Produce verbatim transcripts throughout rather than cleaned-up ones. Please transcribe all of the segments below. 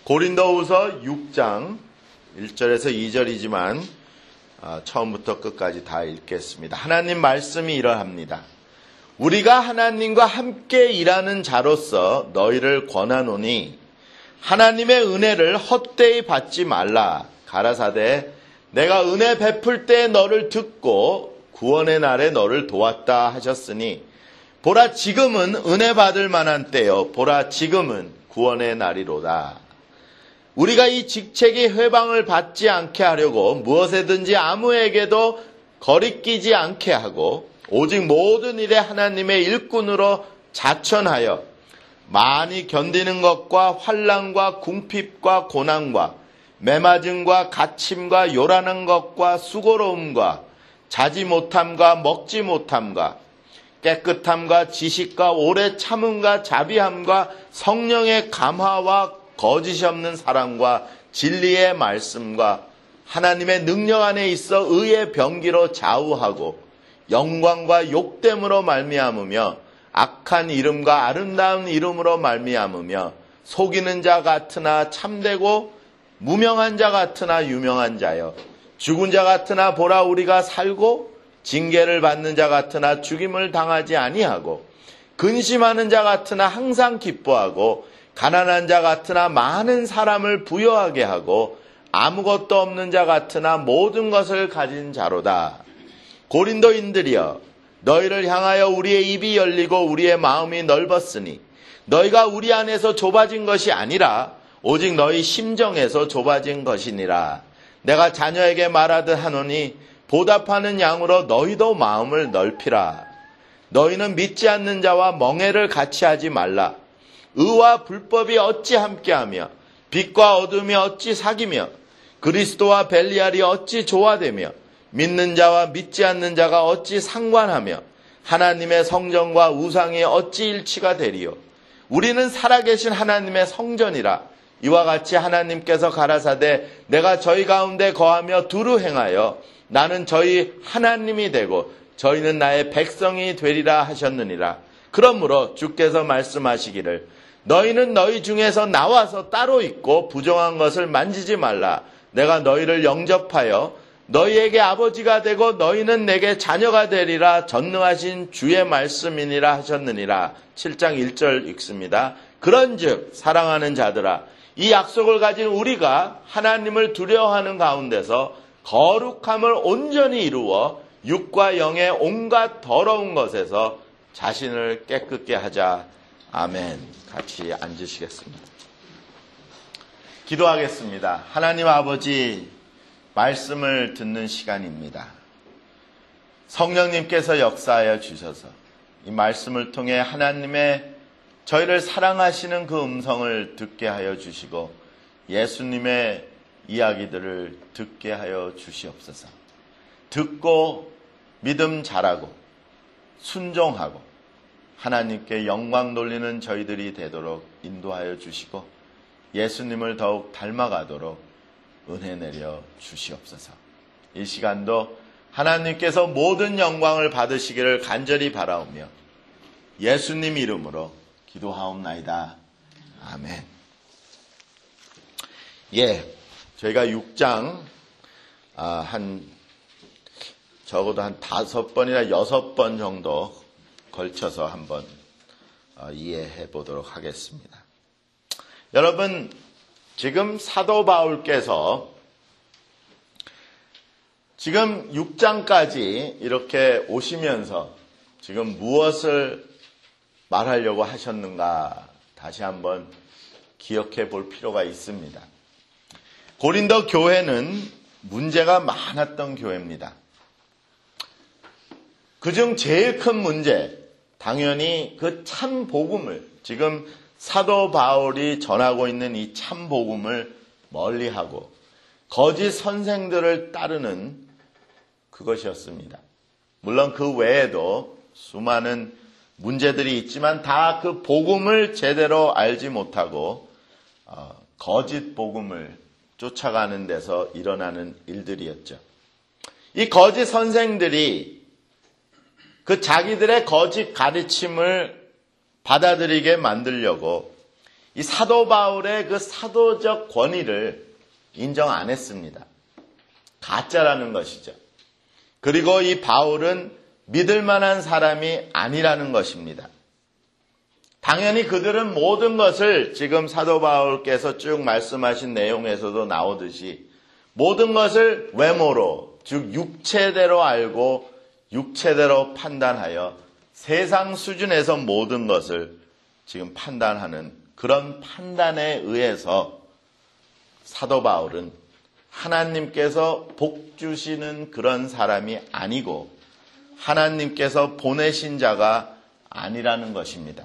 고린도후서 육 장 일 절에서 이 절이지만 처음부터 끝까지 다 읽겠습니다. 하나님 말씀이 이러합니다. 우리가 하나님과 함께 일하는 자로서 너희를 권하노니 하나님의 은혜를 헛되이 받지 말라. 가라사대 내가 은혜 베풀 때 너를 듣고 구원의 날에 너를 도왔다 하셨으니 보라 지금은 은혜 받을 만한 때요 보라 지금은 구원의 날이로다. 우리가 이 직책이 회방을 받지 않게 하려고 무엇에든지 아무에게도 거리끼지 않게 하고 오직 모든 일에 하나님의 일꾼으로 자천하여 많이 견디는 것과 환난과 궁핍과 고난과 매맞음과 갇힘과 요란한 것과 수고로움과 자지 못함과 먹지 못함과 깨끗함과 지식과 오래 참음과 자비함과 성령의 감화와 거짓이 없는 사랑과 진리의 말씀과 하나님의 능력 안에 있어 의의 병기로 좌우하고 영광과 욕됨으로 말미암으며 악한 이름과 아름다운 이름으로 말미암으며 속이는 자 같으나 참되고 무명한 자 같으나 유명한 자여 죽은 자 같으나 보라 우리가 살고 징계를 받는 자 같으나 죽임을 당하지 아니하고 근심하는 자 같으나 항상 기뻐하고 가난한 자 같으나 많은 사람을 부여하게 하고 아무것도 없는 자 같으나 모든 것을 가진 자로다. 고린도인들이여 너희를 향하여 우리의 입이 열리고 우리의 마음이 넓었으니 너희가 우리 안에서 좁아진 것이 아니라 오직 너희 심정에서 좁아진 것이니라. 내가 자녀에게 말하듯 하노니 보답하는 양으로 너희도 마음을 넓히라. 너희는 믿지 않는 자와 멍에를 같이 하지 말라. 의와 불법이 어찌 함께하며 빛과 어둠이 어찌 사귀며 그리스도와 벨리알이 어찌 조화되며 믿는 자와 믿지 않는 자가 어찌 상관하며 하나님의 성전과 우상이 어찌 일치가 되리요. 우리는 살아계신 하나님의 성전이라. 이와 같이 하나님께서 가라사대 내가 저희 가운데 거하며 두루 행하여 나는 저희 하나님이 되고 저희는 나의 백성이 되리라 하셨느니라. 그러므로 주께서 말씀하시기를 너희는 너희 중에서 나와서 따로 있고 부정한 것을 만지지 말라. 내가 너희를 영접하여 너희에게 아버지가 되고 너희는 내게 자녀가 되리라. 전능하신 주의 말씀이니라 하셨느니라. 칠 장 일 절 읽습니다. 그런즉 사랑하는 자들아 이 약속을 가진 우리가 하나님을 두려워하는 가운데서 거룩함을 온전히 이루어 육과 영의 온갖 더러운 것에서 자신을 깨끗게 하자. 아멘. 같이 앉으시겠습니다. 기도하겠습니다. 하나님 아버지 말씀을 듣는 시간입니다. 성령님께서 역사하여 주셔서 이 말씀을 통해 하나님의 저희를 사랑하시는 그 음성을 듣게 하여 주시고 예수님의 이야기들을 듣게 하여 주시옵소서. 듣고 믿음 잘하고 순종하고 하나님께 영광 돌리는 저희들이 되도록 인도하여 주시고 예수님을 더욱 닮아가도록 은혜 내려 주시옵소서. 이 시간도 하나님께서 모든 영광을 받으시기를 간절히 바라오며 예수님 이름으로 기도하옵나이다. 아멘. 예, 저희가 육 장 아, 한 적어도 한 다섯 번이나 여섯 번 정도 걸쳐서 한번 이해해 보도록 하겠습니다. 여러분, 지금 사도 바울께서 지금 육 장까지 이렇게 오시면서 지금 무엇을 말하려고 하셨는가 다시 한번 기억해 볼 필요가 있습니다. 고린도 교회는 문제가 많았던 교회입니다. 그중 제일 큰 문제, 당연히 그 참 복음을, 지금 사도 바울이 전하고 있는 이 참 복음을 멀리하고 거짓 선생들을 따르는 그것이었습니다. 물론 그 외에도 수많은 문제들이 있지만 다 그 복음을 제대로 알지 못하고 어, 거짓 복음을 쫓아가는 데서 일어나는 일들이었죠. 이 거짓 선생들이 그 자기들의 거짓 가르침을 받아들이게 만들려고 이 사도 바울의 그 사도적 권위를 인정 안 했습니다. 가짜라는 것이죠. 그리고 이 바울은 믿을 만한 사람이 아니라는 것입니다. 당연히 그들은 모든 것을 지금 사도 바울께서 쭉 말씀하신 내용에서도 나오듯이 모든 것을 외모로, 즉 육체대로 알고 육체대로 판단하여 세상 수준에서 모든 것을 지금 판단하는 그런 판단에 의해서 사도 바울은 하나님께서 복 주시는 그런 사람이 아니고 하나님께서 보내신 자가 아니라는 것입니다.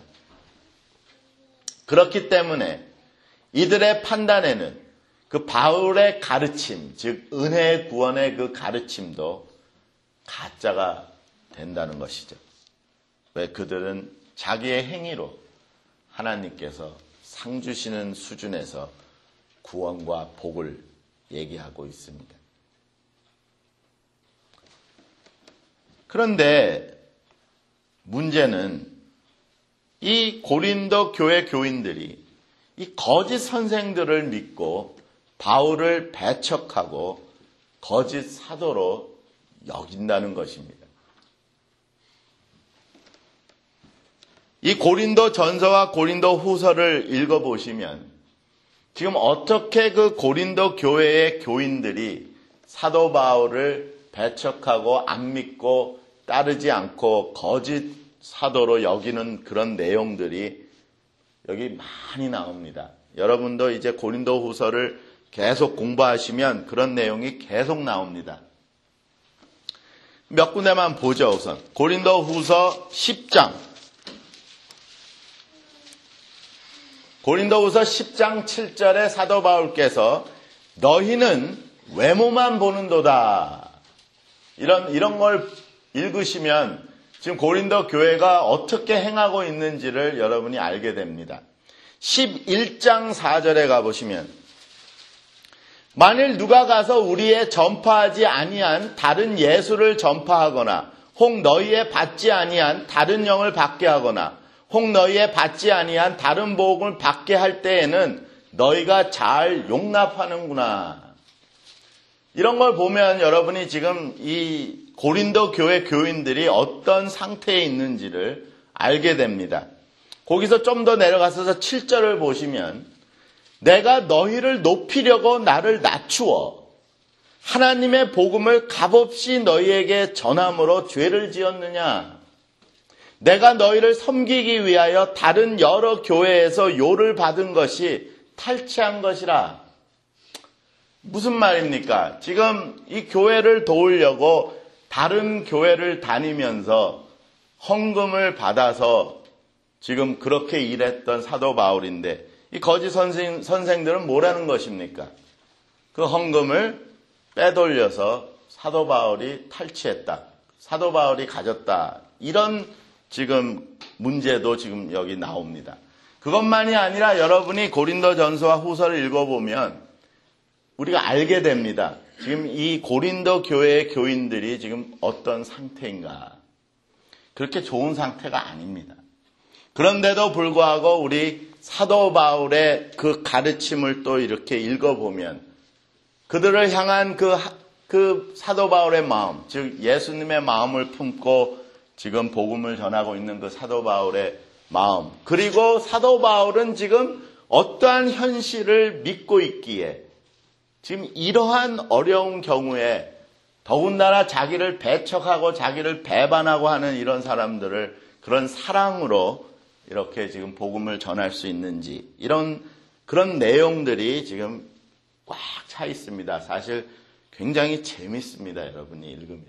그렇기 때문에 이들의 판단에는 그 바울의 가르침, 즉 은혜의 구원의 그 가르침도 가짜가 된다는 것이죠. 왜? 그들은 자기의 행위로 하나님께서 상 주시는 수준에서 구원과 복을 얘기하고 있습니다. 그런데 문제는 이 고린도 교회 교인들이 이 거짓 선생들을 믿고 바울을 배척하고 거짓 사도로 여긴다는 것입니다. 이 고린도 전서와 고린도 후서를 읽어보시면 지금 어떻게 그 고린도 교회의 교인들이 사도 바울을 배척하고 안 믿고 따르지 않고 거짓 사도로 여기는 그런 내용들이 여기 많이 나옵니다. 여러분도 이제 고린도 후서를 계속 공부하시면 그런 내용이 계속 나옵니다. 몇 군데만 보죠. 우선 고린도 후서 십 장 고린도 후서 십 장 칠 절에 사도 바울께서 너희는 외모만 보는도다. 이런, 이런 걸 읽으시면 지금 고린도 교회가 어떻게 행하고 있는지를 여러분이 알게 됩니다. 십일 장 사 절에 가보시면 만일 누가 가서 우리의 전파하지 아니한 다른 예수를 전파하거나 혹 너희의 받지 아니한 다른 영을 받게 하거나 혹 너희의 받지 아니한 다른 복음을 받게 할 때에는 너희가 잘 용납하는구나. 이런 걸 보면 여러분이 지금 이 고린도 교회 교인들이 어떤 상태에 있는지를 알게 됩니다. 거기서 좀 더 내려가서 칠 절을 보시면 내가 너희를 높이려고 나를 낮추어 하나님의 복음을 값없이 너희에게 전함으로 죄를 지었느냐. 내가 너희를 섬기기 위하여 다른 여러 교회에서 요를 받은 것이 탈취한 것이라. 무슨 말입니까? 지금 이 교회를 도우려고 다른 교회를 다니면서 헌금을 받아서 지금 그렇게 일했던 사도 바울인데 이 거짓 선생, 선생들은 뭐라는 것입니까? 그 헌금을 빼돌려서 사도 바울이 탈취했다. 사도 바울이 가졌다. 이런 지금 문제도 지금 여기 나옵니다. 그것만이 아니라 여러분이 고린도 전서와 후서를 읽어보면 우리가 알게 됩니다. 지금 이 고린도 교회의 교인들이 지금 어떤 상태인가. 그렇게 좋은 상태가 아닙니다. 그런데도 불구하고 우리 사도 바울의 그 가르침을 또 이렇게 읽어보면 그들을 향한 그, 그 사도 바울의 마음, 즉 예수님의 마음을 품고 지금 복음을 전하고 있는 그 사도 바울의 마음, 그리고 사도 바울은 지금 어떠한 현실을 믿고 있기에 지금 이러한 어려운 경우에 더군다나 자기를 배척하고 자기를 배반하고 하는 이런 사람들을 그런 사랑으로 이렇게 지금 복음을 전할 수 있는지, 이런 그런 내용들이 지금 꽉 차 있습니다. 사실 굉장히 재밌습니다. 여러분이 읽으면.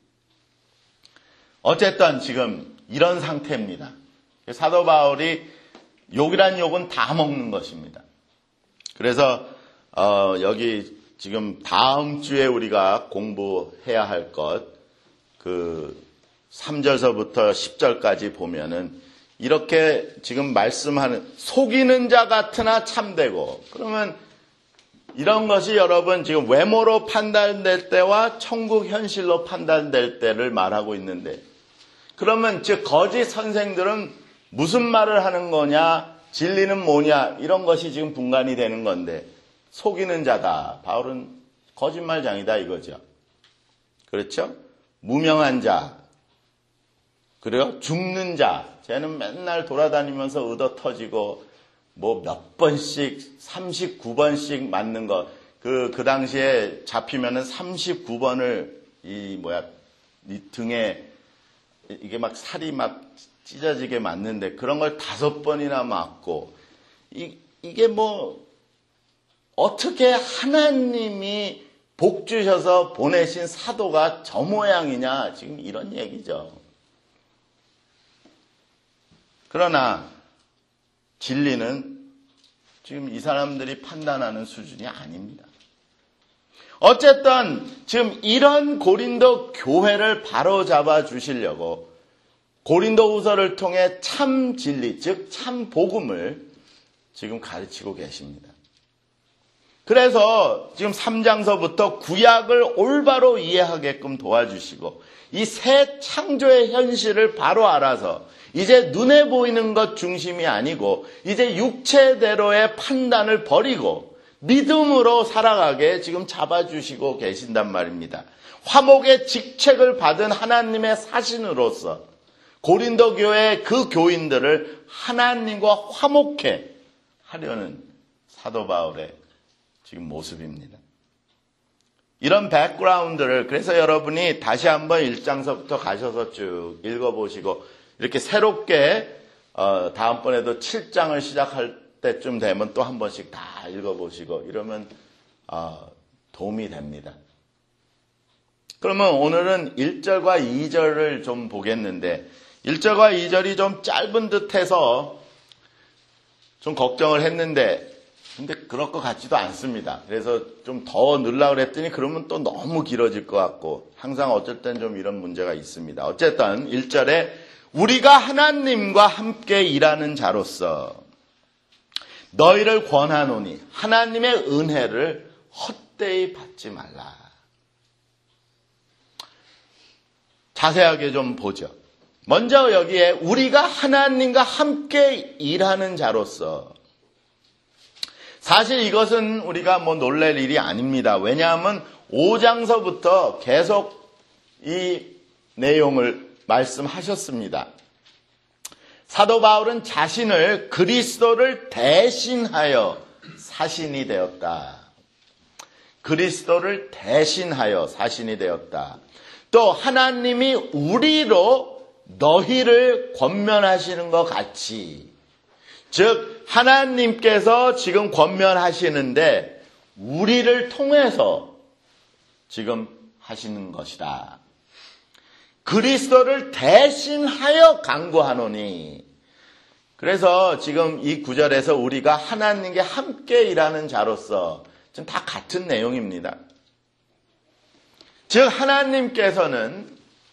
어쨌든 지금 이런 상태입니다. 사도 바울이 욕이란 욕은 다 먹는 것입니다. 그래서 어, 여기 지금 다음 주에 우리가 공부해야 할 것, 그 삼 절서부터 십 절까지 보면은 이렇게 지금 말씀하는 속이는 자 같으나 참되고, 그러면 이런 것이 여러분 지금 외모로 판단될 때와 천국 현실로 판단될 때를 말하고 있는데, 그러면 즉 거짓 선생들은 무슨 말을 하는 거냐? 진리는 뭐냐 이런 것이 지금 분간이 되는 건데 속이는 자다. 바울은 거짓말장이다 이거죠. 그렇죠? 무명한 자. 그래요? 죽는 자. 쟤는 맨날 돌아다니면서 얻어 터지고 뭐 몇 번씩 삼십구 번씩 맞는 것. 그, 그 당시에 잡히면은 삼십구 번을 이 뭐야 이 등에 이게 막 살이 막 찢어지게 맞는데 그런 걸 다섯 번이나 맞고 이, 이게 뭐 어떻게 하나님이 복 주셔서 보내신 사도가 저 모양이냐 지금 이런 얘기죠. 그러나 진리는 지금 이 사람들이 판단하는 수준이 아닙니다. 어쨌든 지금 이런 고린도 교회를 바로잡아 주시려고 고린도후서를 통해 참 진리, 즉 참 복음을 지금 가르치고 계십니다. 그래서 지금 삼 장서부터 구약을 올바로 이해하게끔 도와주시고 이 새 창조의 현실을 바로 알아서 이제 눈에 보이는 것 중심이 아니고 이제 육체대로의 판단을 버리고 믿음으로 살아가게 지금 잡아주시고 계신단 말입니다. 화목의 직책을 받은 하나님의 사신으로서 고린도 교회의 그 교인들을 하나님과 화목해 하려는 사도 바울의 지금 모습입니다. 이런 백그라운드를 그래서 여러분이 다시 한번 일 장서부터 가셔서 쭉 읽어보시고 이렇게 새롭게 어, 다음번에도 칠 장을 시작할 때쯤 되면 또 한 번씩 다 읽어보시고 이러면 어, 도움이 됩니다. 그러면 오늘은 일 절과 이 절을 좀 보겠는데 일 절과 이 절이 좀 짧은 듯해서 좀 걱정을 했는데 근데 그럴 것 같지도 않습니다. 그래서 좀 더 넣으려고 그랬더니 그러면 또 너무 길어질 것 같고 항상 어쩔 땐 좀 이런 문제가 있습니다. 어쨌든 일 절에 우리가 하나님과 함께 일하는 자로서 너희를 권하노니 하나님의 은혜를 헛되이 받지 말라. 자세하게 좀 보죠. 먼저 여기에 우리가 하나님과 함께 일하는 자로서 사실 이것은 우리가 뭐 놀랄 일이 아닙니다. 왜냐하면 오 장서부터 계속 이 내용을 말씀하셨습니다. 사도 바울은 자신을 그리스도를 대신하여 사신이 되었다. 그리스도를 대신하여 사신이 되었다. 또 하나님이 우리로 너희를 권면하시는 것 같이 즉 하나님께서 지금 권면하시는데 우리를 통해서 지금 하시는 것이다. 그리스도를 대신하여 간구하노니 그래서 지금 이 구절에서 우리가 하나님께 함께 일하는 자로서 지금 다 같은 내용입니다. 즉 하나님께서는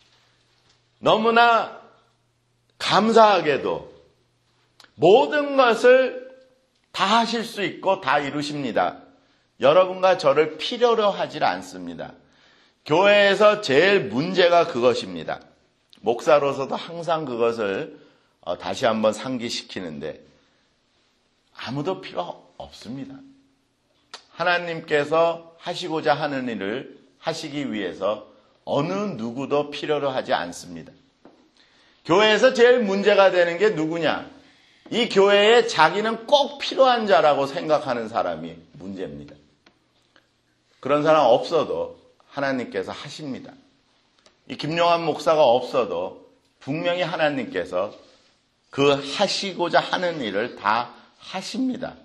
너무나 감사하게도 모든 것을 다 하실 수 있고 다 이루십니다. 여러분과 저를 필요로 하질 않습니다. 교회에서 제일 문제가 그것입니다. 목사로서도 항상 그것을 다시 한번 상기시키는데 아무도 필요 없습니다. 하나님께서 하시고자 하는 일을 하시기 위해서 어느 누구도 필요로 하지 않습니다. 교회에서 제일 문제가 되는 게 누구냐? 이 교회에 자기는 꼭 필요한 자라고 생각하는 사람이 문제입니다. 그런 사람 없어도 하나님께서 하십니다. 이 김용환 목사가 없어도 분명히 하나님께서 그 하시고자 하는 일을 다 하십니다.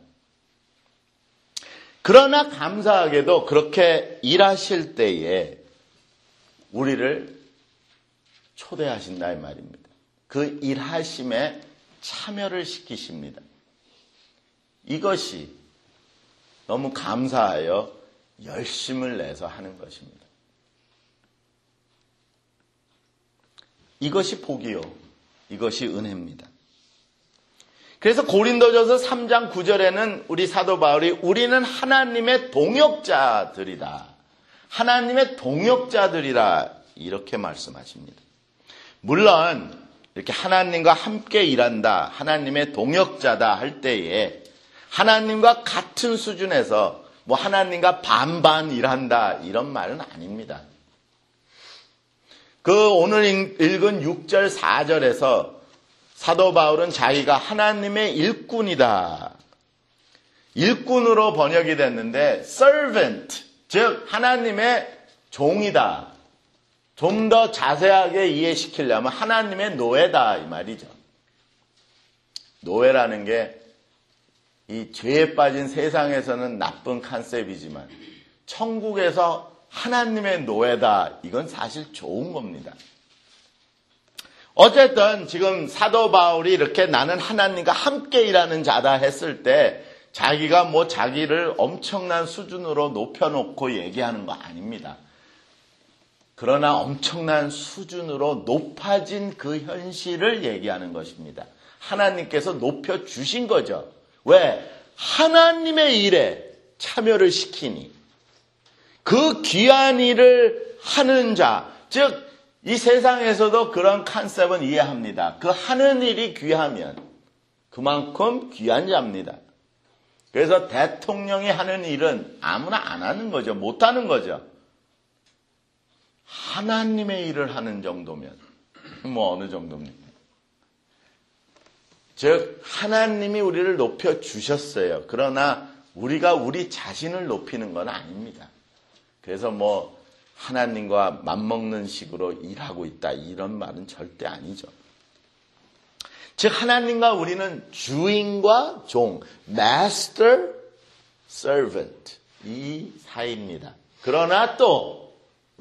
그러나 감사하게도 그렇게 일하실 때에 우리를 초대하신다 이 말입니다. 그 일하심에 참여를 시키십니다. 이것이 너무 감사하여 열심을 내서 하는 것입니다. 이것이 복이요. 이것이 은혜입니다. 그래서 고린도전서 삼 장 구 절에는 우리 사도 바울이 우리는 하나님의 동역자들이다. 하나님의 동역자들이라 이렇게 말씀하십니다. 물론 이렇게 하나님과 함께 일한다, 하나님의 동역자다 할 때에 하나님과 같은 수준에서 뭐 하나님과 반반 일한다 이런 말은 아닙니다. 그 오늘 읽은 육 절 사 절에서 사도 바울은 자기가 하나님의 일꾼이다, 일꾼으로 번역이 됐는데 servant, 즉 하나님의 종이다. 좀 더 자세하게 이해시키려면 하나님의 노예다 이 말이죠. 노예라는 게 이 죄에 빠진 세상에서는 나쁜 컨셉이지만 천국에서 하나님의 노예다, 이건 사실 좋은 겁니다. 어쨌든 지금 사도 바울이 이렇게 나는 하나님과 함께 일하는 자다 했을 때 자기가 뭐 자기를 엄청난 수준으로 높여놓고 얘기하는 거 아닙니다. 그러나 엄청난 수준으로 높아진 그 현실을 얘기하는 것입니다. 하나님께서 높여주신 거죠. 왜? 하나님의 일에 참여를 시키니. 그 귀한 일을 하는 자, 즉 이 세상에서도 그런 컨셉은 이해합니다. 그 하는 일이 귀하면 그만큼 귀한 자입니다. 그래서 대통령이 하는 일은 아무나 안 하는 거죠. 못 하는 거죠. 하나님의 일을 하는 정도면 뭐 어느 정도입니까? 즉 하나님이 우리를 높여주셨어요. 그러나 우리가 우리 자신을 높이는 건 아닙니다. 그래서 뭐 하나님과 맞먹는 식으로 일하고 있다 이런 말은 절대 아니죠. 즉 하나님과 우리는 주인과 종, master, servant 이 사이입니다. 그러나 또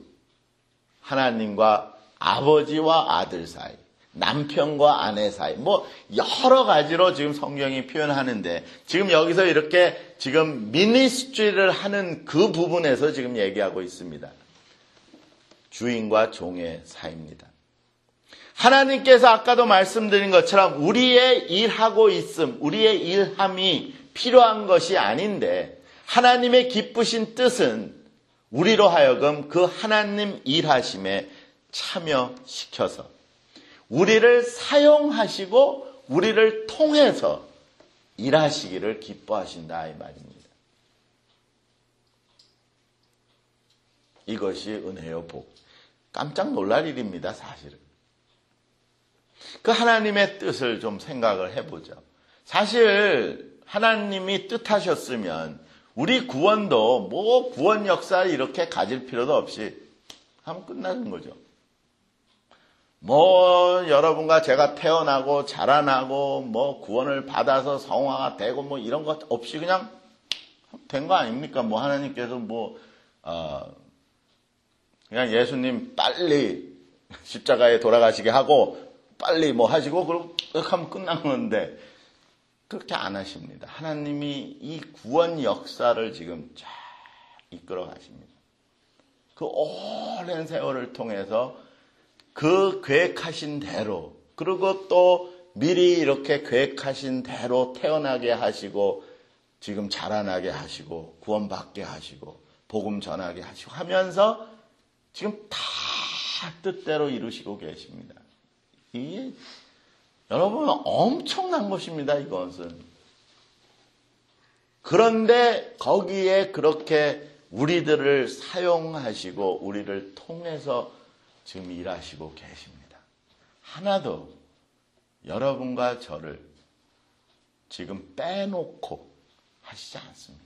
하나님과 아버지와 아들 사이, 남편과 아내 사이, 뭐 여러 가지로 지금 성경이 표현하는데 지금 여기서 이렇게 지금 미니스트리를 하는 그 부분에서 지금 얘기하고 있습니다. 주인과 종의 사이입니다. 하나님께서 아까도 말씀드린 것처럼 우리의 일하고 있음, 우리의 일함이 필요한 것이 아닌데 하나님의 기쁘신 뜻은 우리로 하여금 그 하나님 일하심에 참여시켜서 우리를 사용하시고 우리를 통해서 일하시기를 기뻐하신다 이 말입니다. 이것이 은혜요 복. 깜짝 놀랄 일입니다, 사실은. 그 하나님의 뜻을 좀 생각을 해보죠. 사실 하나님이 뜻하셨으면 우리 구원도 뭐 구원 역사를 이렇게 가질 필요도 없이 하면 끝나는 거죠. 뭐 여러분과 제가 태어나고 자라나고 뭐 구원을 받아서 성화가 되고 뭐 이런 것 없이 그냥 된 거 아닙니까? 뭐 하나님께서 뭐 어, 그냥 예수님 빨리 십자가에 돌아가시게 하고 빨리 뭐 하시고 그러고 하면 끝난 건데 그렇게 안 하십니다. 하나님이 이 구원 역사를 지금 쫙 이끌어 가십니다. 그 오랜 세월을 통해서 그 계획하신 대로 그리고 또 미리 이렇게 계획하신 대로 태어나게 하시고 지금 자라나게 하시고 구원받게 하시고 복음 전하게 하시고 하면서 지금 다 뜻대로 이루시고 계십니다. 이게 여러분 엄청난 것입니다. 이것은. 그런데 거기에 그렇게 우리들을 사용하시고 우리를 통해서 지금 일하시고 계십니다. 하나도 여러분과 저를 지금 빼놓고 하시지 않습니다.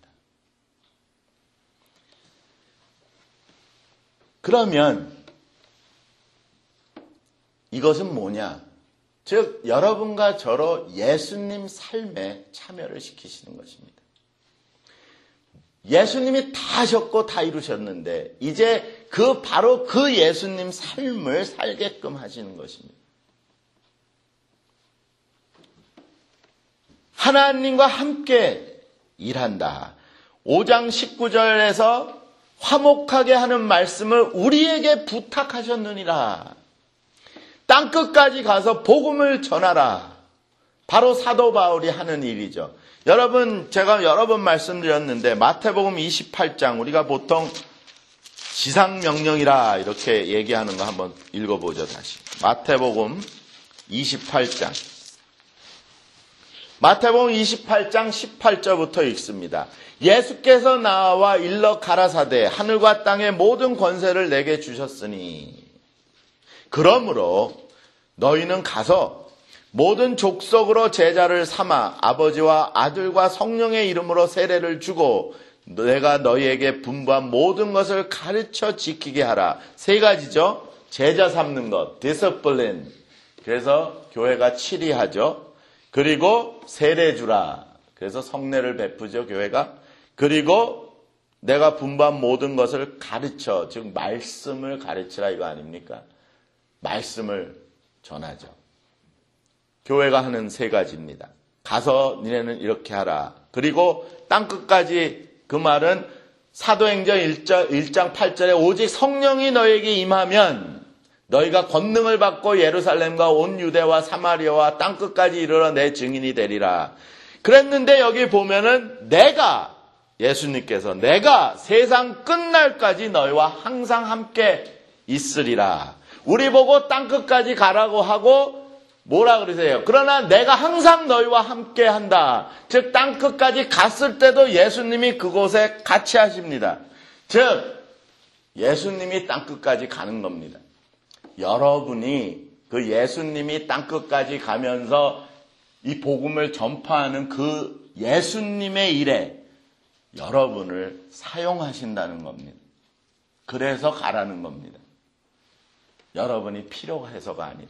그러면 이것은 뭐냐? 즉 여러분과 저로 예수님 삶에 참여를 시키시는 것입니다. 예수님이 다 하셨고 다 이루셨는데 이제 그 바로 그 예수님 삶을 살게끔 하시는 것입니다. 하나님과 함께 일한다. 오 장 십구 절에서 화목하게 하는 말씀을 우리에게 부탁하셨느니라. 땅끝까지 가서 복음을 전하라. 바로 사도 바울이 하는 일이죠. 여러분, 제가 여러 번 말씀드렸는데 마태복음 이십팔 장 우리가 보통 지상명령이라 이렇게 얘기하는 거 한번 읽어보죠. 다시 마태복음 이십팔 장. 마태복음 이십팔 장 십팔 절부터 읽습니다. 예수께서 나와 일러 가라사대 하늘과 땅의 모든 권세를 내게 주셨으니 그러므로 너희는 가서 모든 족속으로 제자를 삼아 아버지와 아들과 성령의 이름으로 세례를 주고 내가 너희에게 분부한 모든 것을 가르쳐 지키게 하라. 세 가지죠. 제자 삼는 것, discipline. 그래서 교회가 치리하죠. 그리고 세례 주라. 그래서 성례를 베푸죠, 교회가. 그리고 내가 분부한 모든 것을 가르쳐, 즉 말씀을 가르치라 이거 아닙니까? 말씀을 전하죠. 교회가 하는 세 가지입니다. 가서 니네는 이렇게 하라. 그리고 땅끝까지, 그 말은 사도행전 일 장 팔 절에 오직 성령이 너에게 임하면 너희가 권능을 받고 예루살렘과 온 유대와 사마리아와 땅끝까지 이르러 내 증인이 되리라. 그랬는데 여기 보면은 내가, 예수님께서 내가 세상 끝날까지 너희와 항상 함께 있으리라. 우리 보고 땅끝까지 가라고 하고 뭐라 그러세요? 그러나 내가 항상 너희와 함께 한다. 즉 땅끝까지 갔을 때도 예수님이 그곳에 같이 하십니다. 즉 예수님이 땅끝까지 가는 겁니다. 여러분이 그 예수님이 땅끝까지 가면서 이 복음을 전파하는 그 예수님의 일에 여러분을 사용하신다는 겁니다. 그래서 가라는 겁니다. 여러분이 필요가 해서가 아니라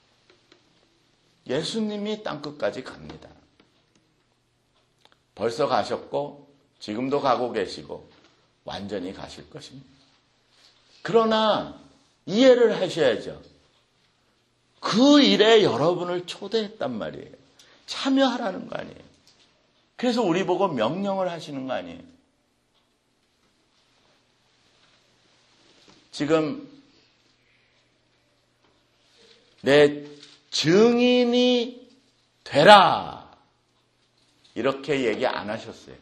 예수님이 땅끝까지 갑니다. 벌써 가셨고 지금도 가고 계시고 완전히 가실 것입니다. 그러나 이해를 하셔야죠. 그 일에 여러분을 초대했단 말이에요. 참여하라는 거 아니에요. 그래서 우리 보고 명령을 하시는 거 아니에요. 지금 내 증인이 되라 이렇게 얘기 안 하셨어요.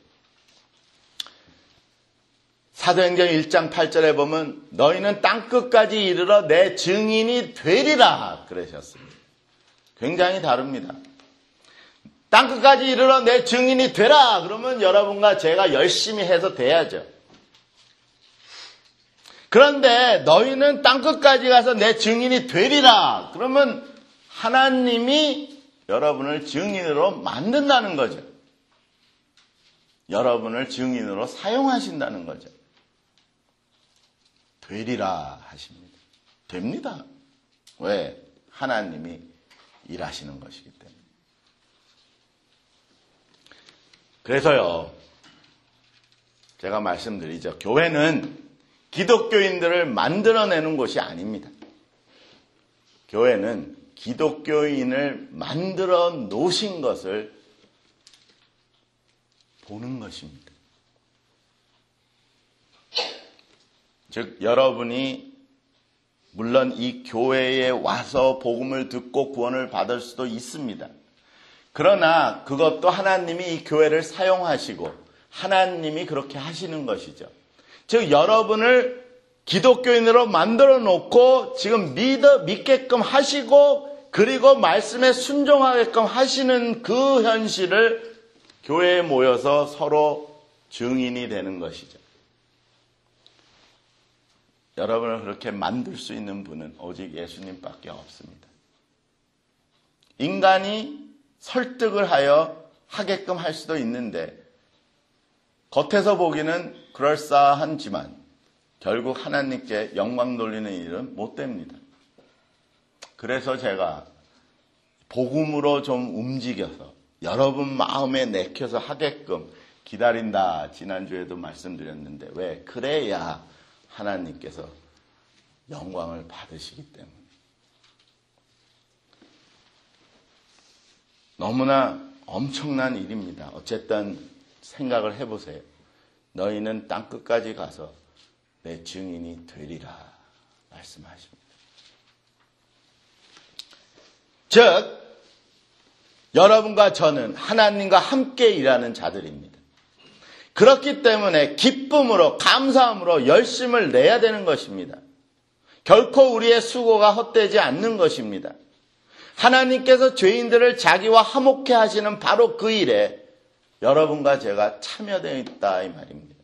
사도행전 일 장 팔 절에 보면 너희는 땅끝까지 이르러 내 증인이 되리라 그러셨습니다. 굉장히 다릅니다. 땅끝까지 이르러 내 증인이 되라 그러면 여러분과 제가 열심히 해서 돼야죠. 그런데 너희는 땅끝까지 가서 내 증인이 되리라 그러면 하나님이 여러분을 증인으로 만든다는 거죠. 여러분을 증인으로 사용하신다는 거죠. 되리라 하십니다. 됩니다. 왜? 하나님이 일하시는 것이기 때문에. 그래서요, 제가 말씀드리죠. 교회는 기독교인들을 만들어내는 곳이 아닙니다. 교회는 기독교인을 만들어 놓으신 것을 보는 것입니다. 즉 여러분이 물론 이 교회에 와서 복음을 듣고 구원을 받을 수도 있습니다. 그러나 그것도 하나님이 이 교회를 사용하시고 하나님이 그렇게 하시는 것이죠. 즉 여러분을 기독교인으로 만들어 놓고 지금 믿어, 믿게끔 하시고 그리고 말씀에 순종하게끔 하시는 그 현실을 교회에 모여서 서로 증인이 되는 것이죠. 여러분을 그렇게 만들 수 있는 분은 오직 예수님밖에 없습니다. 인간이 설득을 하여 하게끔 할 수도 있는데 겉에서 보기는 그럴싸하지만 결국 하나님께 영광 돌리는 일은 못 됩니다. 그래서 제가 복음으로 좀 움직여서 여러분 마음에 내켜서 하게끔 기다린다. 지난주에도 말씀드렸는데 왜? 그래야 하나님께서 영광을 받으시기 때문에. 너무나 엄청난 일입니다. 어쨌든 생각을 해보세요. 너희는 땅끝까지 가서 내 증인이 되리라 말씀하십니다. 즉 여러분과 저는 하나님과 함께 일하는 자들입니다. 그렇기 때문에 기쁨으로 감사함으로 열심을 내야 되는 것입니다. 결코 우리의 수고가 헛되지 않는 것입니다. 하나님께서 죄인들을 자기와 화목해 하시는 바로 그 일에 여러분과 제가 참여되어 있다 이 말입니다.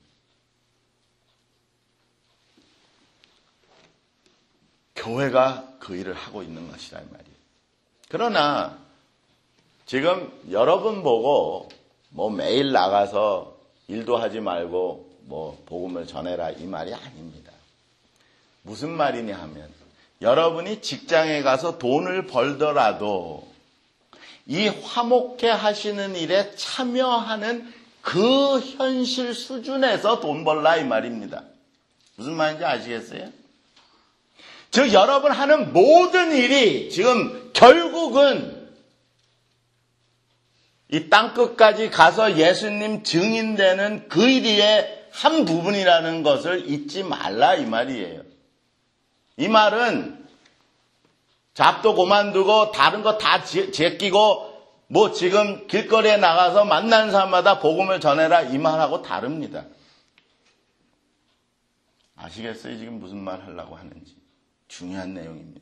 교회가 그 일을 하고 있는 것이다 이 말이에요. 그러나 지금 여러분 보고 뭐 매일 나가서 일도 하지 말고 뭐 복음을 전해라 이 말이 아닙니다. 무슨 말이냐 하면 여러분이 직장에 가서 돈을 벌더라도 이 화목해 하시는 일에 참여하는 그 현실 수준에서 돈 벌라 이 말입니다. 무슨 말인지 아시겠어요? 즉 여러분 하는 모든 일이 지금 결국은 이 땅끝까지 가서 예수님 증인되는 그 일의 한 부분이라는 것을 잊지 말라 이 말이에요. 이 말은 잡도 그만두고 다른 거 다 제끼고 뭐 지금 길거리에 나가서 만나는 사람마다 복음을 전해라 이 말하고 다릅니다. 아시겠어요? 지금 무슨 말 하려고 하는지. 중요한 내용입니다.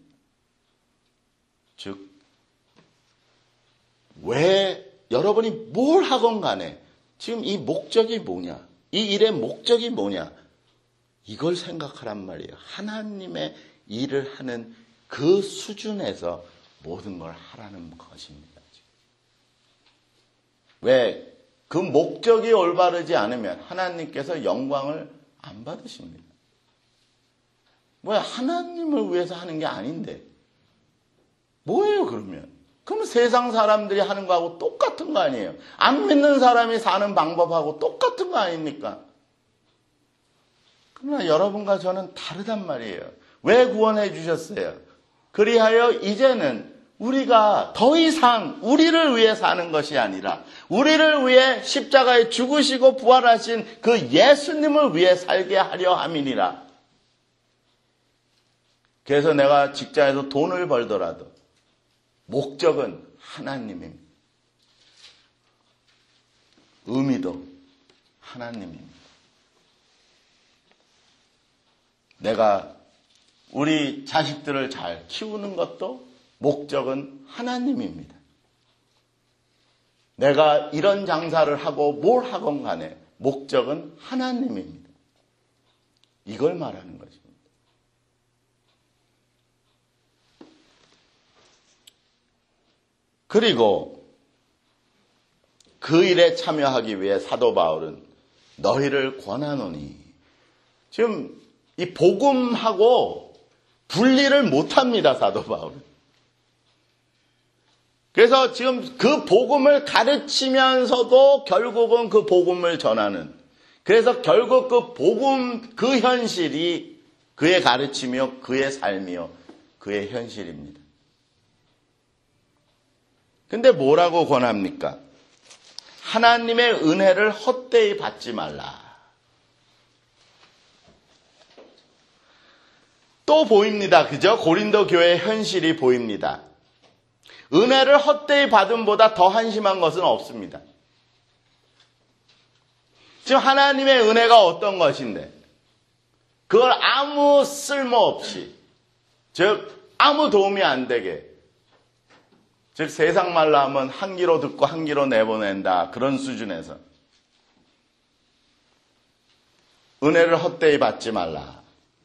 즉, 왜 여러분이 뭘 하건 간에 지금 이 목적이 뭐냐? 이 일의 목적이 뭐냐? 이걸 생각하란 말이에요. 하나님의 일을 하는 그 수준에서 모든 걸 하라는 것입니다. 왜? 그 목적이 올바르지 않으면 하나님께서 영광을 안 받으십니다. 뭐야, 하나님을 위해서 하는 게 아닌데. 뭐예요, 그러면? 그럼 세상 사람들이 하는 거하고 똑같은 거 아니에요? 안 믿는 사람이 사는 방법하고 똑같은 거 아닙니까? 그러나 여러분과 저는 다르단 말이에요. 왜 구원해 주셨어요? 그리하여 이제는 우리가 더 이상 우리를 위해 사는 것이 아니라 우리를 위해 십자가에 죽으시고 부활하신 그 예수님을 위해 살게 하려 함이니라. 그래서 내가 직장에서 돈을 벌더라도 목적은 하나님입니다. 의미도 하나님입니다. 내가 우리 자식들을 잘 키우는 것도 목적은 하나님입니다. 내가 이런 장사를 하고 뭘 하건 간에 목적은 하나님입니다. 이걸 말하는 것입니다. 그리고 그 일에 참여하기 위해 사도 바울은 너희를 권하노니, 지금 이 복음하고 분리를 못합니다, 사도 바울은. 그래서 지금 그 복음을 가르치면서도 결국은 그 복음을 전하는, 그래서 결국 그 복음, 그 현실이 그의 가르치며 그의 삶이요 그의 현실입니다. 근데 뭐라고 권합니까? 하나님의 은혜를 헛되이 받지 말라. 또 보입니다. 그죠? 고린도 교회의 현실이 보입니다. 은혜를 헛되이 받음보다 더 한심한 것은 없습니다. 지금 하나님의 은혜가 어떤 것인데 그걸 아무 쓸모없이, 즉 아무 도움이 안 되게, 즉 세상 말로 하면 한 귀로 듣고 한 귀로 내보낸다, 그런 수준에서 은혜를 헛되이 받지 말라.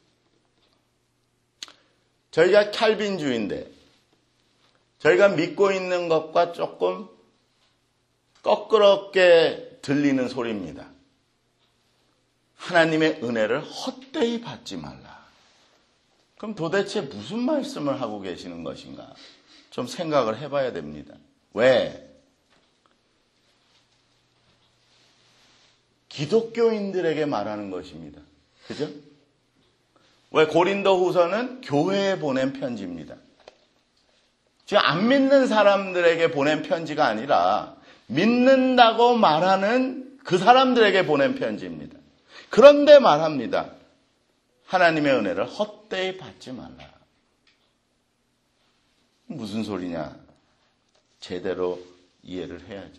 저희가 칼빈주의인데 저희가 믿고 있는 것과 조금 거꾸럽게 들리는 소리입니다. 하나님의 은혜를 헛되이 받지 말라. 그럼 도대체 무슨 말씀을 하고 계시는 것인가? 좀 생각을 해봐야 됩니다. 왜? 기독교인들에게 말하는 것입니다. 그죠? 왜? 고린도 후서는 교회에 보낸 편지입니다. 지금 안 믿는 사람들에게 보낸 편지가 아니라 믿는다고 말하는 그 사람들에게 보낸 편지입니다. 그런데 말합니다. 하나님의 은혜를 헛되이 받지 말라. 무슨 소리냐? 제대로 이해를 해야죠.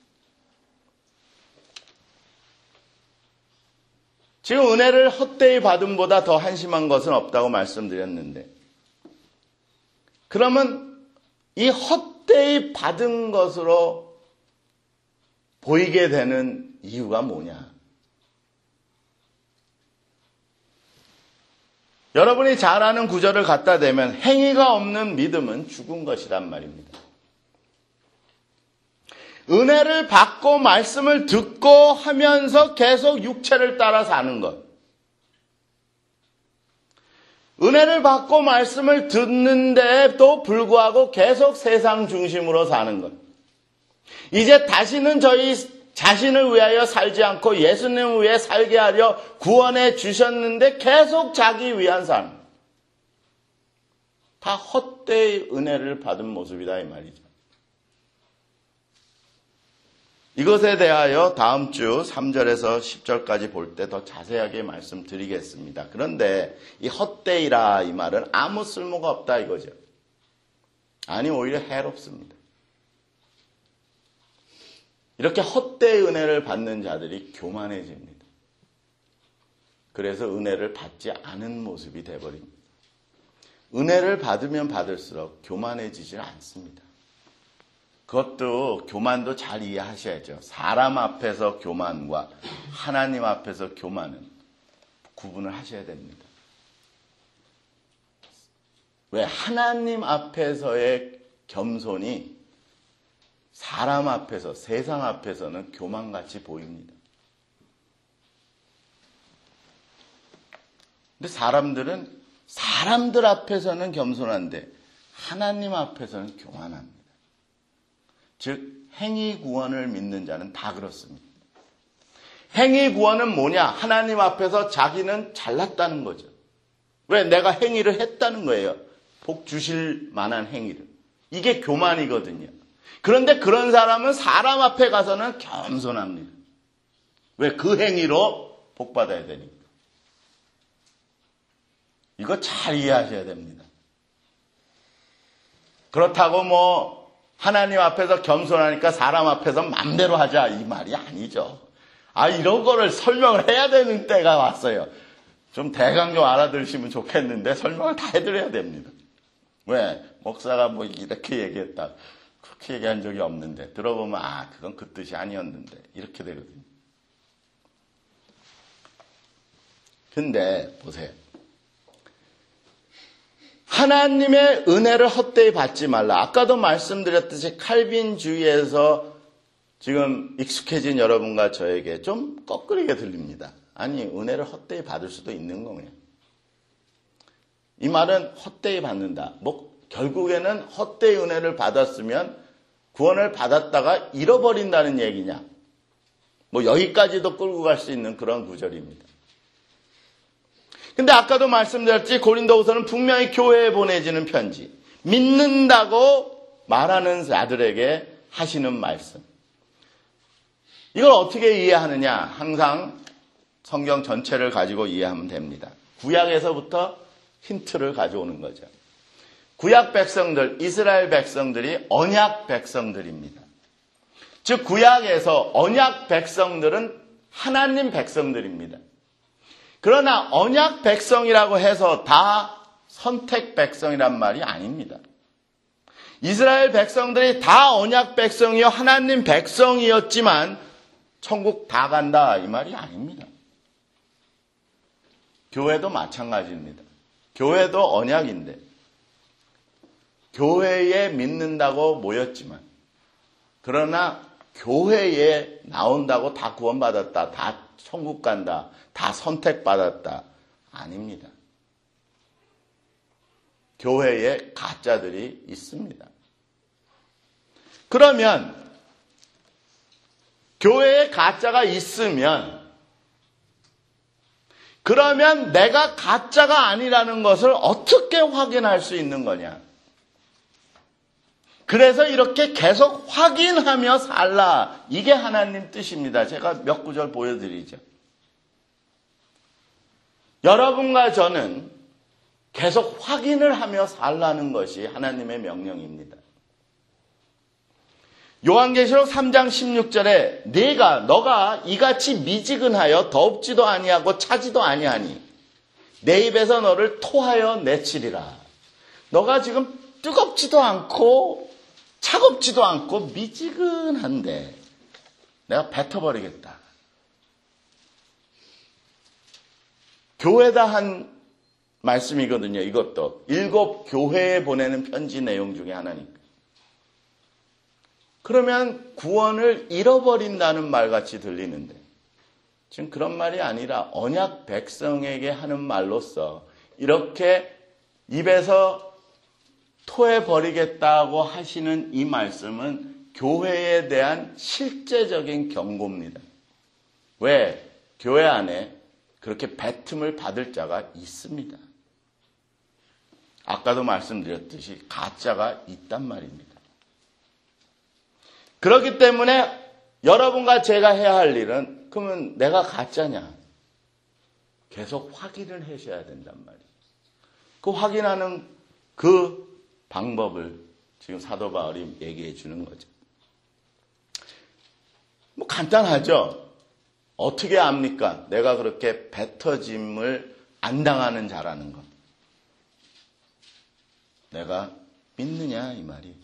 지금 은혜를 헛되이 받음보다 더 한심한 것은 없다고 말씀드렸는데, 그러면 이 헛되이 받은 것으로 보이게 되는 이유가 뭐냐? 여러분이 잘 아는 구절을 갖다 대면 행위가 없는 믿음은 죽은 것이란 말입니다. 은혜를 받고 말씀을 듣고 하면서 계속 육체를 따라 사는 것. 은혜를 받고 말씀을 듣는데도 불구하고 계속 세상 중심으로 사는 것. 이제 다시는 저희 자신을 위하여 살지 않고 예수님을 위해 살게 하려 구원해 주셨는데 계속 자기 위한 삶. 다 헛되이 은혜를 받은 모습이다 이 말이죠. 이것에 대하여 다음 주 삼 절에서 십 절까지 볼 때 더 자세하게 말씀드리겠습니다. 그런데 이 헛되이라 이 말은 아무 쓸모가 없다 이거죠. 아니 오히려 해롭습니다. 이렇게 헛되이 은혜를 받는 자들이 교만해집니다. 그래서 은혜를 받지 않은 모습이 되어버립니다. 은혜를 받으면 받을수록 교만해지질 않습니다. 그것도 교만도 잘 이해하셔야죠. 사람 앞에서 교만과 하나님 앞에서 교만은 구분을 하셔야 됩니다. 왜? 하나님 앞에서의 겸손이 사람 앞에서, 세상 앞에서는 교만같이 보입니다. 근데 사람들은 사람들 앞에서는 겸손한데 하나님 앞에서는 교만합니다. 즉 행위 구원을 믿는 자는 다 그렇습니다. 행위 구원은 뭐냐? 하나님 앞에서 자기는 잘났다는 거죠. 왜? 내가 행위를 했다는 거예요. 복 주실 만한 행위를. 이게 교만이거든요. 그런데 그런 사람은 사람 앞에 가서는 겸손합니다. 왜? 그 행위로 복 받아야 되니까. 이거 잘 이해하셔야 됩니다. 그렇다고 뭐 하나님 앞에서 겸손하니까 사람 앞에서 맘대로 하자 이 말이 아니죠. 아 이런 거를 설명을 해야 되는 때가 왔어요. 좀 대강 좀 알아들으시면 좋겠는데 설명을 다 해드려야 됩니다. 왜? 목사가 뭐 이렇게 얘기했다. 그렇게 얘기한 적이 없는데 들어보면 아 그건 그 뜻이 아니었는데 이렇게 되거든요. 근데 보세요. 하나님의 은혜를 헛되이 받지 말라. 아까도 말씀드렸듯이 칼빈주의에서 지금 익숙해진 여러분과 저에게 좀 꺼끌리게 들립니다. 아니 은혜를 헛되이 받을 수도 있는 거예요. 이 말은 헛되이 받는다. 뭐 결국에는 헛되이 은혜를 받았으면 구원을 받았다가 잃어버린다는 얘기냐. 뭐 여기까지도 끌고 갈 수 있는 그런 구절입니다. 근데 아까도 말씀드렸지 고린도후서는 분명히 교회에 보내지는 편지. 믿는다고 말하는 자들에게 하시는 말씀. 이걸 어떻게 이해하느냐. 항상 성경 전체를 가지고 이해하면 됩니다. 구약에서부터 힌트를 가져오는 거죠. 구약 백성들, 이스라엘 백성들이 언약 백성들입니다. 즉 구약에서 언약 백성들은 하나님 백성들입니다. 그러나 언약 백성이라고 해서 다 선택 백성이란 말이 아닙니다. 이스라엘 백성들이 다 언약 백성이요 하나님 백성이었지만 천국 다 간다 이 말이 아닙니다. 교회도 마찬가지입니다. 교회도 언약인데 교회에 믿는다고 모였지만 그러나 교회에 나온다고 다 구원받았다, 다 천국 간다, 다 선택받았다 아닙니다. 교회에 가짜들이 있습니다. 그러면 교회에 가짜가 있으면 그러면 내가 가짜가 아니라는 것을 어떻게 확인할 수 있는 거냐? 그래서 이렇게 계속 확인하며 살라. 이게 하나님 뜻입니다. 제가 몇 구절 보여드리죠. 여러분과 저는 계속 확인을 하며 살라는 것이 하나님의 명령입니다. 요한계시록 삼 장 십육 절에 네가 너가 이같이 미지근하여 덥지도 아니하고 차지도 아니하니 내 입에서 너를 토하여 내치리라. 너가 지금 뜨겁지도 않고 차갑지도 않고 미지근한데 내가 뱉어버리겠다. 교회다 한 말씀이거든요. 이것도 일곱 교회에 보내는 편지 내용 중에 하나니까. 그러면 구원을 잃어버린다는 말같이 들리는데 지금 그런 말이 아니라 언약 백성에게 하는 말로서 이렇게 입에서 토해버리겠다고 하시는 이 말씀은 교회에 대한 실제적인 경고입니다. 왜? 교회 안에 그렇게 뱉음을 받을 자가 있습니다. 아까도 말씀드렸듯이 가짜가 있단 말입니다. 그렇기 때문에 여러분과 제가 해야 할 일은 그러면 내가 가짜냐? 계속 확인을 하셔야 된단 말이에요. 그 확인하는 그 방법을 지금 사도 바울이 얘기해 주는 거죠. 뭐 간단하죠. 어떻게 압니까? 내가 그렇게 뱉어짐을 안 당하는 자라는 것. 내가 믿느냐 이 말이.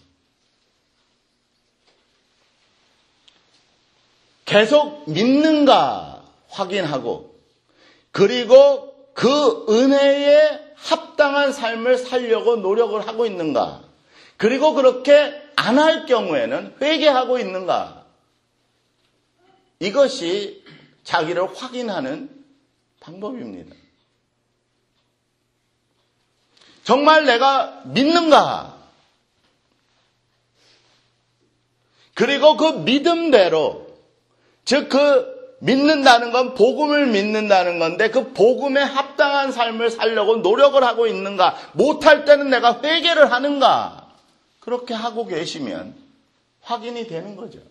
계속 믿는가 확인하고 그리고 그 은혜에 합당한 삶을 살려고 노력을 하고 있는가. 그리고 그렇게 안 할 경우에는 회개하고 있는가. 이것이 자기를 확인하는 방법입니다. 정말 내가 믿는가? 그리고 그 믿음대로, 즉 그 믿는다는 건 복음을 믿는다는 건데 그 복음에 합당한 삶을 살려고 노력을 하고 있는가? 못할 때는 내가 회개를 하는가? 그렇게 하고 계시면 확인이 되는 거죠.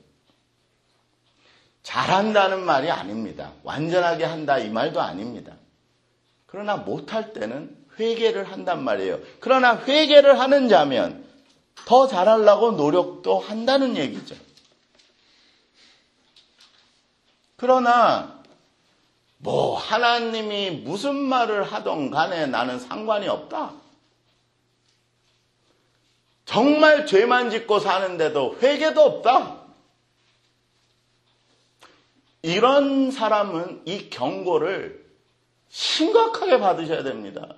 잘한다는 말이 아닙니다. 완전하게 한다 이 말도 아닙니다. 그러나 못할 때는 회개를 한단 말이에요. 그러나 회개를 하는 자면 더 잘하려고 노력도 한다는 얘기죠. 그러나 뭐 하나님이 무슨 말을 하던 간에 나는 상관이 없다. 정말 죄만 짓고 사는데도 회개도 없다. 이런 사람은 이 경고를 심각하게 받으셔야 됩니다.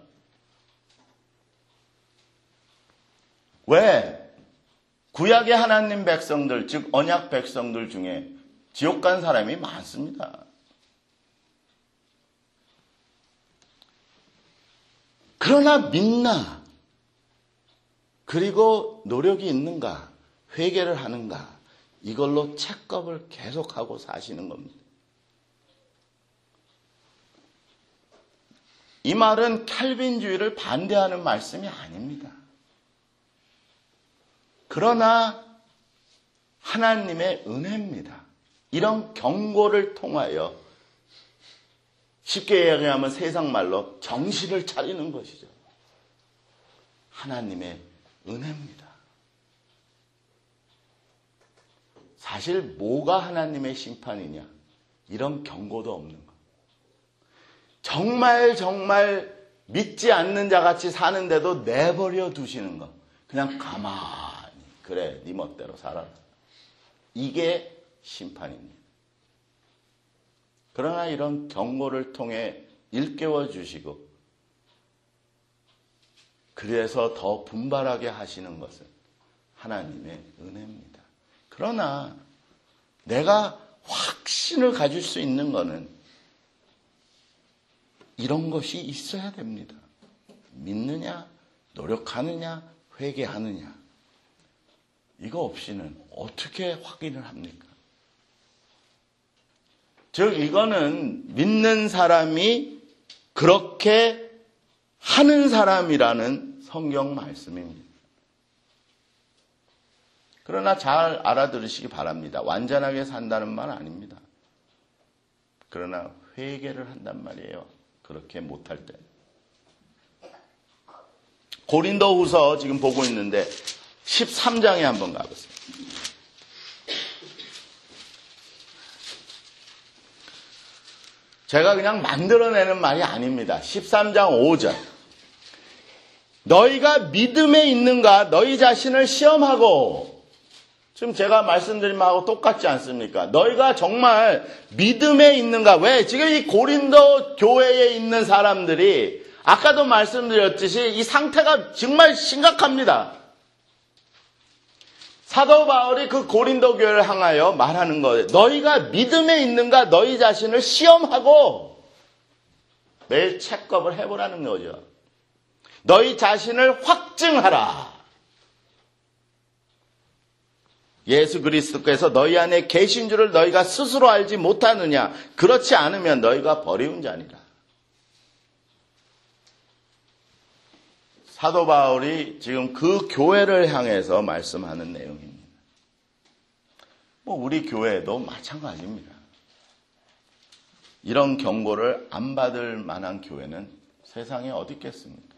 왜? 구약의 하나님 백성들, 즉 언약 백성들 중에 지옥 간 사람이 많습니다. 그러나 믿나? 그리고 노력이 있는가? 회개를 하는가? 이걸로 체크업을 계속하고 사시는 겁니다. 이 말은 캘빈주의를 반대하는 말씀이 아닙니다. 그러나 하나님의 은혜입니다. 이런 경고를 통하여 쉽게 이야기하면 세상 말로 정신을 차리는 것이죠. 하나님의 은혜입니다. 사실 뭐가 하나님의 심판이냐? 이런 경고도 없는 것. 정말 정말 믿지 않는 자같이 사는데도 내버려 두시는 것. 그냥 가만히 그래 네 멋대로 살아라. 이게 심판입니다. 그러나 이런 경고를 통해 일깨워 주시고 그래서 더 분발하게 하시는 것은 하나님의 은혜입니다. 그러나 내가 확신을 가질 수 있는 것은 이런 것이 있어야 됩니다. 믿느냐, 노력하느냐, 회개하느냐. 이거 없이는 어떻게 확인을 합니까? 즉 이거는 믿는 사람이 그렇게 하는 사람이라는 성경 말씀입니다. 그러나 잘 알아들으시기 바랍니다. 완전하게 산다는 말 아닙니다. 그러나 회개를 한단 말이에요. 그렇게 못할 때. 고린도후서 지금 보고 있는데 십삼 장에 한번 가보세요. 제가 그냥 만들어내는 말이 아닙니다. 십삼 장 오 절. 너희가 믿음에 있는가 너희 자신을 시험하고, 지금 제가 말씀드린 바하고 똑같지 않습니까? 너희가 정말 믿음에 있는가? 왜? 지금 이 고린도 교회에 있는 사람들이 아까도 말씀드렸듯이 이 상태가 정말 심각합니다. 사도 바울이 그 고린도 교회를 향하여 말하는 거예요. 너희가 믿음에 있는가 너희 자신을 시험하고 매일 체크업을 해보라는 거죠. 너희 자신을 확증하라. 예수 그리스도께서 너희 안에 계신 줄을 너희가 스스로 알지 못하느냐? 그렇지 않으면 너희가 버리운 자니라. 사도 바울이 지금 그 교회를 향해서 말씀하는 내용입니다. 뭐 우리 교회도 마찬가지입니다. 이런 경고를 안 받을 만한 교회는 세상에 어디 있겠습니까?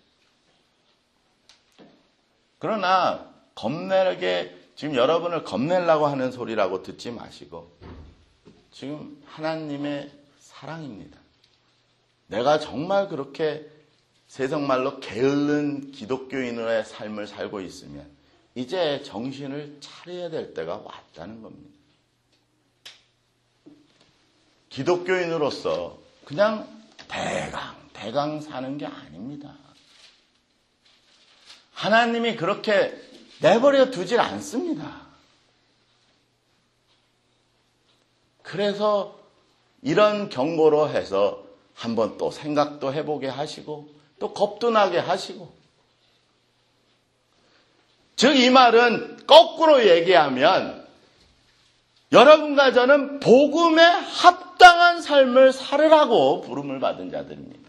그러나 겁내게 지금 여러분을 겁내려고 하는 소리라고 듣지 마시고, 지금 하나님의 사랑입니다. 내가 정말 그렇게 세상말로 게으른 기독교인의 삶을 살고 있으면 이제 정신을 차려야 될 때가 왔다는 겁니다. 기독교인으로서 그냥 대강 대강 사는 게 아닙니다. 하나님이 그렇게 내버려 두질 않습니다. 그래서 이런 경고로 해서 한번 또 생각도 해보게 하시고 또 겁도 나게 하시고, 즉 이 말은 거꾸로 얘기하면 여러분과 저는 복음에 합당한 삶을 살으라고 부름을 받은 자들입니다.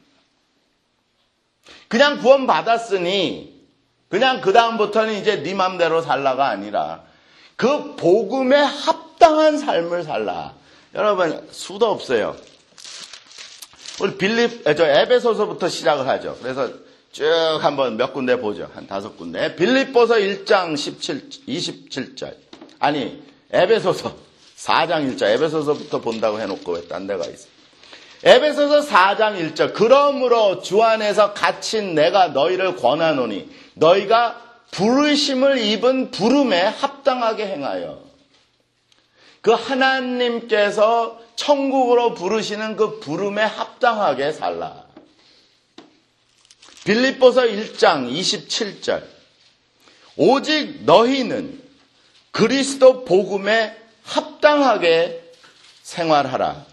그냥 구원 받았으니 그냥 그 다음부터는 이제 네 맘대로 살라가 아니라 그 복음에 합당한 삶을 살라. 여러분 수도 없어요. 우리 빌립, 저 에베소서부터 시작을 하죠. 그래서 쭉 한번 몇 군데 보죠. 한 다섯 군데. 빌립보서 일 장 십칠, 이십칠 절. 아니, 에베소서 사 장 일 절. 에베소서부터 본다고 해놓고 왜 딴 데가 있어. 에베소서 사 장 일 절. 그러므로 주 안에서 갇힌 내가 너희를 권하노니 너희가 부르심을 입은 부름에 합당하게 행하여. 그 하나님께서 천국으로 부르시는 그 부름에 합당하게 살라. 빌립보서 일 장 이십칠 절. 오직 너희는 그리스도 복음에 합당하게 생활하라.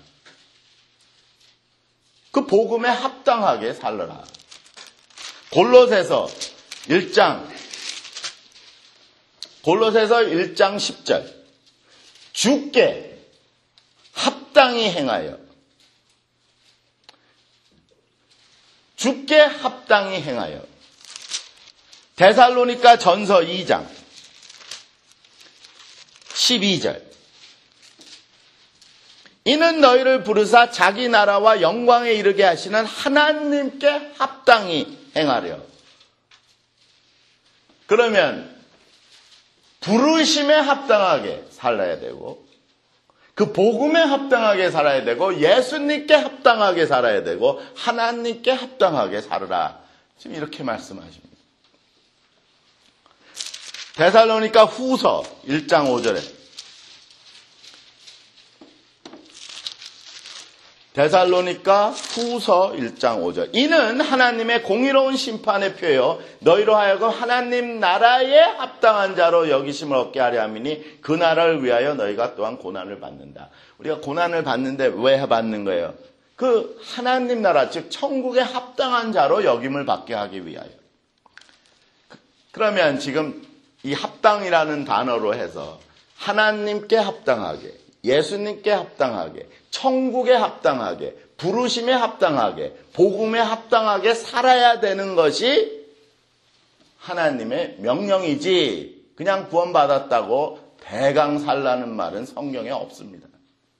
그 복음에 합당하게 살라. 골로새서 일 장 골로새서 일 장 십 절. 주께 합당히 행하여. 주께 합당히 행하여. 데살로니가 전서 이 장 십이 절. 이는 너희를 부르사 자기 나라와 영광에 이르게 하시는 하나님께 합당히 행하려. 그러면 부르심에 합당하게 살아야 되고, 그 복음에 합당하게 살아야 되고, 예수님께 합당하게 살아야 되고, 하나님께 합당하게 살으라. 지금 이렇게 말씀하십니다. 데살로니가 후서 일 장 오 절에 데살로니가 후서 일 장 오 절. 이는 하나님의 공의로운 심판의 표요 너희로 하여금 하나님 나라에 합당한 자로 여기심을 얻게 하려 함이니 그 나라를 위하여 너희가 또한 고난을 받는다. 우리가 고난을 받는데 왜 받는 거예요? 그 하나님 나라, 즉 천국에 합당한 자로 여김을 받게 하기 위하여. 그러면 지금 이 합당이라는 단어로 해서 하나님께 합당하게, 예수님께 합당하게, 천국에 합당하게, 부르심에 합당하게, 복음에 합당하게 살아야 되는 것이 하나님의 명령이지, 그냥 구원받았다고 대강 살라는 말은 성경에 없습니다.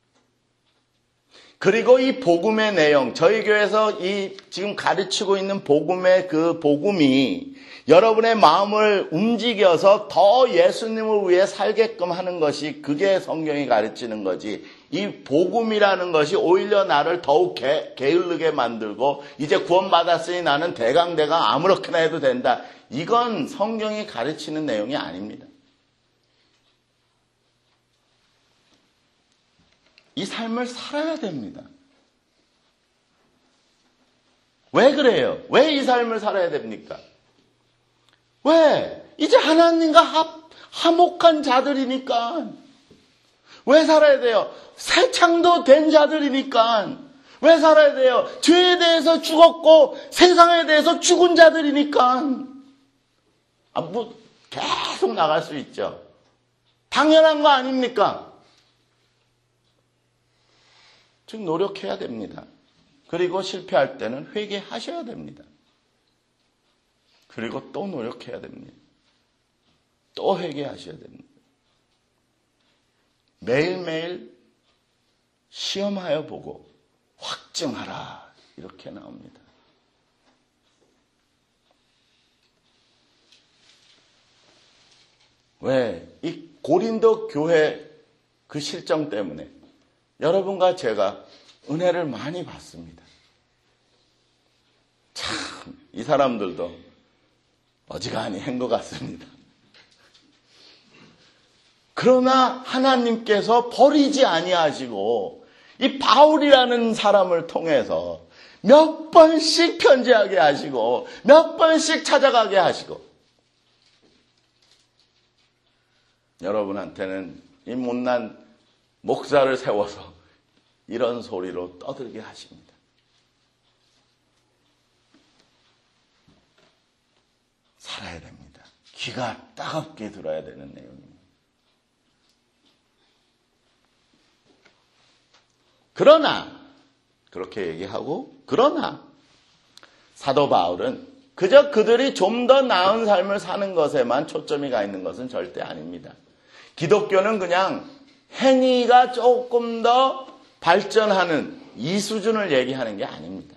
그리고 이 복음의 내용, 저희 교회에서 이 지금 가르치고 있는 복음의 그 복음이 여러분의 마음을 움직여서 더 예수님을 위해 살게끔 하는 것이, 그게 성경이 가르치는 거지, 이 복음이라는 것이 오히려 나를 더욱 게, 게을르게 만들고 이제 구원받았으니 나는 대강대강 아무렇게나 해도 된다. 이건 성경이 가르치는 내용이 아닙니다. 이 삶을 살아야 됩니다. 왜 그래요? 왜 이 삶을 살아야 됩니까? 왜? 이제 하나님과 합, 화목한 자들이니까. 왜 살아야 돼요? 새 창도 된 자들이니까. 왜 살아야 돼요? 죄에 대해서 죽었고 세상에 대해서 죽은 자들이니까. 아, 뭐 계속 나갈 수 있죠. 당연한 거 아닙니까? 즉 노력해야 됩니다. 그리고 실패할 때는 회개하셔야 됩니다. 그리고 또 노력해야 됩니다. 또 회개하셔야 됩니다. 매일매일 시험하여 보고 확증하라 이렇게 나옵니다. 왜? 이 고린도 교회 그 실정 때문에 여러분과 제가 은혜를 많이 받습니다. 참, 이 사람들도 어지간히 한 것 같습니다. 그러나 하나님께서 버리지 아니하시고 이 바울이라는 사람을 통해서 몇 번씩 편지하게 하시고 몇 번씩 찾아가게 하시고 여러분한테는 이 못난 목사를 세워서 이런 소리로 떠들게 하십니다. 살아야 됩니다. 귀가 따갑게 들어야 되는 내용입니다. 그러나 그렇게 얘기하고 그러나 사도 바울은 그저 그들이 좀 더 나은 삶을 사는 것에만 초점이 가 있는 것은 절대 아닙니다. 기독교는 그냥 행위가 조금 더 발전하는 이 수준을 얘기하는 게 아닙니다.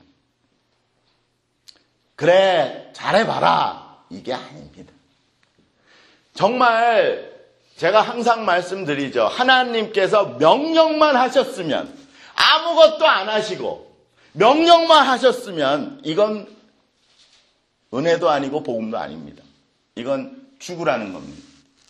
그래, 잘해봐라. 이게 아닙니다. 정말 제가 항상 말씀드리죠. 하나님께서 명령만 하셨으면 아무것도 안 하시고 명령만 하셨으면 이건 은혜도 아니고 복음도 아닙니다. 이건 죽으라는 겁니다.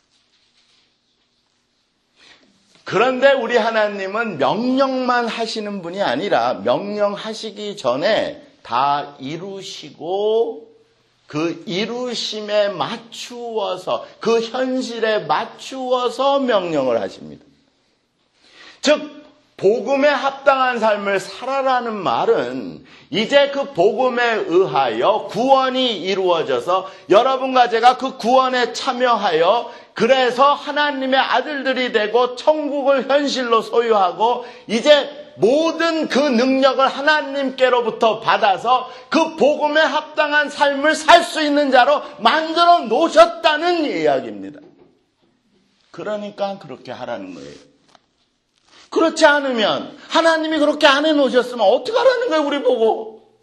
그런데 우리 하나님은 명령만 하시는 분이 아니라 명령하시기 전에 다 이루시고 그 이루심에 맞추어서 그 현실에 맞추어서 명령을 하십니다. 즉 복음에 합당한 삶을 살아라는 말은 이제 그 복음에 의하여 구원이 이루어져서 여러분과 제가 그 구원에 참여하여 그래서 하나님의 아들들이 되고 천국을 현실로 소유하고 이제 모든 그 능력을 하나님께로부터 받아서 그 복음에 합당한 삶을 살 수 있는 자로 만들어 놓으셨다는 이야기입니다. 그러니까 그렇게 하라는 거예요. 그렇지 않으면 하나님이 그렇게 안 해놓으셨으면 어떻게 하라는 거예요, 우리 보고.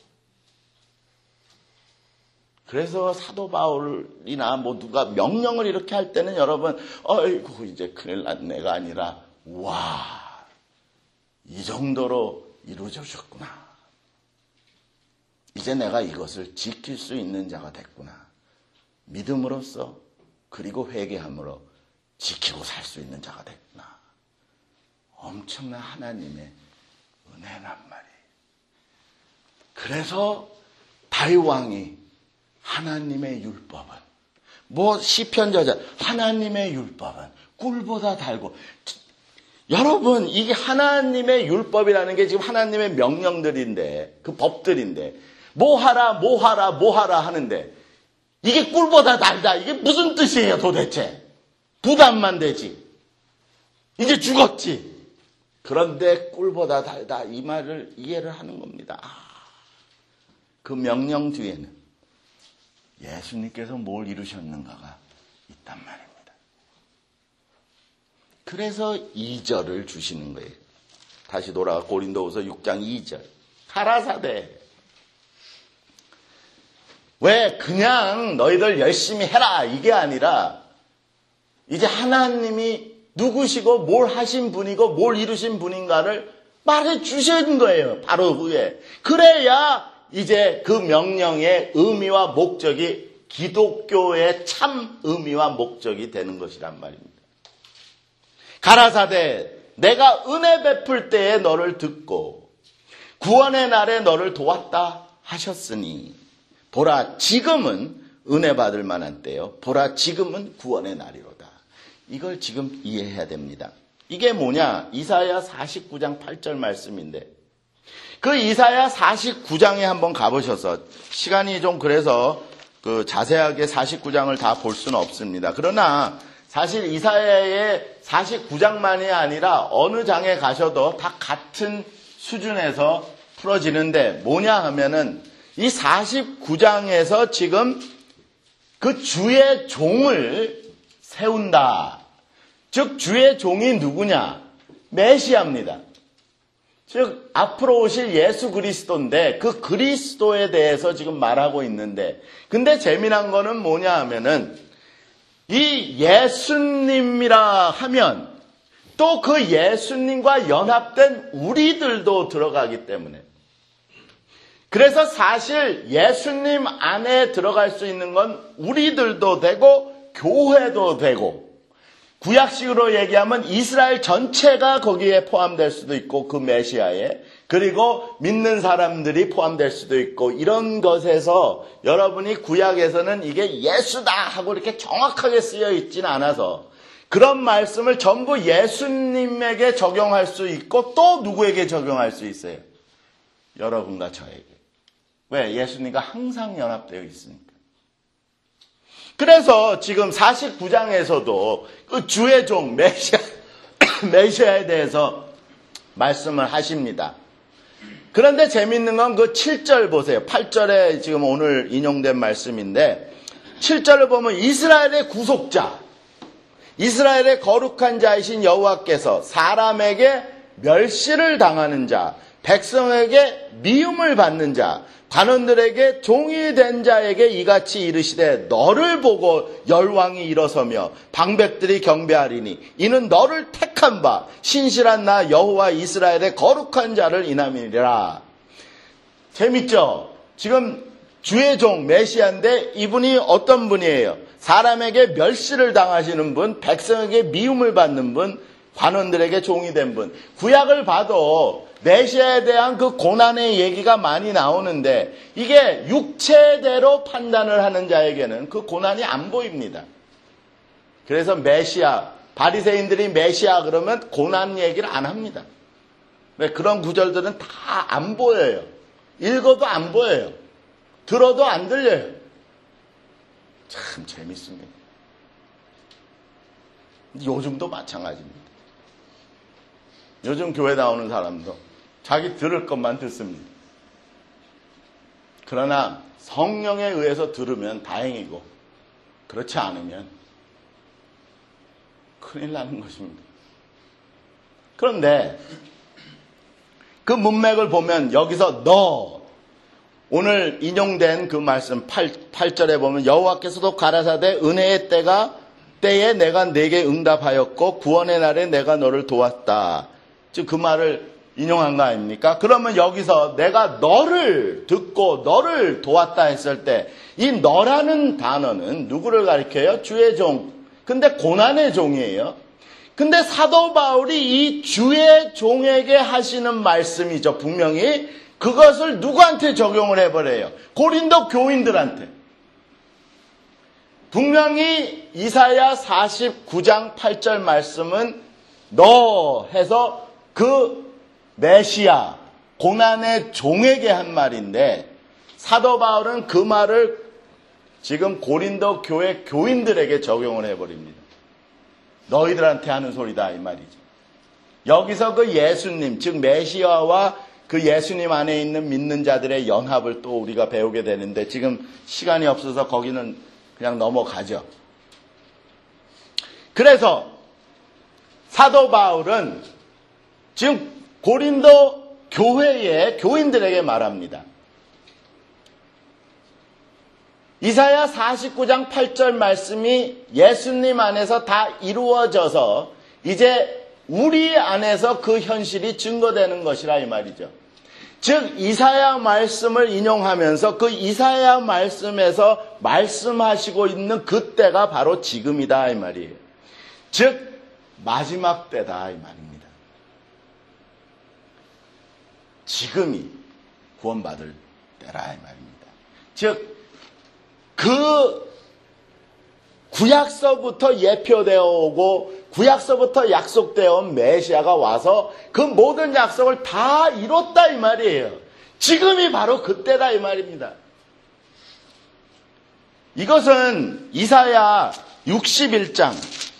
그래서 사도 바울이나 뭐 누가 명령을 이렇게 할 때는 여러분 어이구 이제 큰일 났네가 아니라 와, 이 정도로 이루어졌구나. 이제 내가 이것을 지킬 수 있는 자가 됐구나. 믿음으로써 그리고 회개함으로 지키고 살 수 있는 자가 됐구나. 엄청난 하나님의 은혜란 말이에요. 그래서 다윗 왕이 하나님의 율법은 뭐 시편 저자 하나님의 율법은 꿀보다 달고 여러분 이게 하나님의 율법이라는 게 지금 하나님의 명령들인데 그 법들인데 뭐 하라 뭐 하라 뭐 하라 하는데 이게 꿀보다 달다. 이게 무슨 뜻이에요 도대체. 부담만 되지. 이제 죽었지. 그런데 꿀보다 달다 이 말을 이해를 하는 겁니다. 아, 그 명령 뒤에는 예수님께서 뭘 이루셨는가가 있단 말입니다. 그래서 이 절을 주시는 거예요. 다시 돌아가 고린도후서 육 장 이 절. 가라사대. 왜 그냥 너희들 열심히 해라 이게 아니라 이제 하나님이 누구시고 뭘 하신 분이고 뭘 이루신 분인가를 말해 주신 거예요. 바로 후에. 그래야 이제 그 명령의 의미와 목적이 기독교의 참 의미와 목적이 되는 것이란 말입니다. 가라사대 내가 은혜 베풀 때에 너를 듣고 구원의 날에 너를 도왔다 하셨으니 보라 지금은 은혜 받을 만한 때요. 보라 지금은 구원의 날이로다. 이걸 지금 이해해야 됩니다. 이게 뭐냐? 이사야 사십구 장 팔 절 말씀인데 그 이사야 사십구 장에 한번 가보셔서 시간이 좀 그래서 그 자세하게 사십구 장을 다 볼 수는 없습니다. 그러나 사실 이사야의 사십구 장만이 아니라 어느 장에 가셔도 다 같은 수준에서 풀어지는데 뭐냐 하면은 이 사십구 장에서 지금 그 주의 종을 세운다. 즉 주의 종이 누구냐? 메시아입니다. 즉 앞으로 오실 예수 그리스도인데 그 그리스도에 대해서 지금 말하고 있는데 근데 재미난 거는 뭐냐 하면은 이 예수님이라 하면 또 그 예수님과 연합된 우리들도 들어가기 때문에 그래서 사실 예수님 안에 들어갈 수 있는 건 우리들도 되고 교회도 되고 구약식으로 얘기하면 이스라엘 전체가 거기에 포함될 수도 있고 그 메시아에 그리고 믿는 사람들이 포함될 수도 있고 이런 것에서 여러분이 구약에서는 이게 예수다 하고 이렇게 정확하게 쓰여 있지는 않아서 그런 말씀을 전부 예수님에게 적용할 수 있고 또 누구에게 적용할 수 있어요? 여러분과 저에게. 왜? 예수님과 항상 연합되어 있으니까. 그래서 지금 사십구 장에서도 그 주의 종 메시아, 메시아에 대해서 말씀을 하십니다. 그런데 재밌는 건 그 칠 절 보세요. 팔 절에 지금 오늘 인용된 말씀인데 칠 절을 보면 이스라엘의 구속자, 이스라엘의 거룩한 자이신 여호와께서 사람에게 멸시를 당하는 자, 백성에게 미움을 받는 자, 관원들에게 종이 된 자에게 이같이 이르시되 너를 보고 열왕이 일어서며 방백들이 경배하리니 이는 너를 택한 바 신실한 나 여호와 이스라엘의 거룩한 자를 인함이니라. 재밌죠? 지금 주의 종 메시아인데 이분이 어떤 분이에요? 사람에게 멸시를 당하시는 분, 백성에게 미움을 받는 분, 관원들에게 종이 된 분. 구약을 봐도 메시아에 대한 그 고난의 얘기가 많이 나오는데 이게 육체대로 판단을 하는 자에게는 그 고난이 안 보입니다. 그래서 메시아, 바리새인들이 메시아 그러면 고난 얘기를 안 합니다. 왜? 그런 구절들은 다 안 보여요. 읽어도 안 보여요. 들어도 안 들려요. 참 재밌습니다. 요즘도 마찬가지입니다. 요즘 교회 나오는 사람도 자기 들을 것만 듣습니다. 그러나 성령에 의해서 들으면 다행이고 그렇지 않으면 큰일 나는 것입니다. 그런데 그 문맥을 보면 여기서 너 오늘 인용된 그 말씀 팔, 팔 절에 보면 여호와께서도 가라사대 은혜의 때가 때에 내가 네게 응답하였고 구원의 날에 내가 너를 도왔다. 즉 그 말을 인용한 거 아닙니까? 그러면 여기서 내가 너를 듣고 너를 도왔다 했을 때 이 너라는 단어는 누구를 가리켜요? 주의 종. 근데 고난의 종이에요. 근데 사도 바울이 이 주의 종에게 하시는 말씀이죠. 분명히 그것을 누구한테 적용을 해버려요? 고린도 교인들한테. 분명히 이사야 사십구 장 팔 절 말씀은 너 해서 그 메시아, 고난의 종에게 한 말인데 사도 바울은 그 말을 지금 고린도 교회 교인들에게 적용을 해버립니다. 너희들한테 하는 소리다 이 말이죠. 여기서 그 예수님, 즉 메시아와 그 예수님 안에 있는 믿는 자들의 연합을 또 우리가 배우게 되는데 지금 시간이 없어서 거기는 그냥 넘어가죠. 그래서 사도 바울은 지금 고린도 교회의 교인들에게 말합니다. 이사야 사십구 장 팔 절 말씀이 예수님 안에서 다 이루어져서 이제 우리 안에서 그 현실이 증거되는 것이라 이 말이죠. 즉 이사야 말씀을 인용하면서 그 이사야 말씀에서 말씀하시고 있는 그때가 바로 지금이다 이 말이에요. 즉 마지막 때다 이 말입니다. 지금이 구원받을 때라 이 말입니다. 즉 그 구약서부터 예표되어 오고 구약서부터 약속되어 온 메시아가 와서 그 모든 약속을 다 이뤘다 이 말이에요. 지금이 바로 그때다 이 말입니다. 이것은 이사야 육십일 장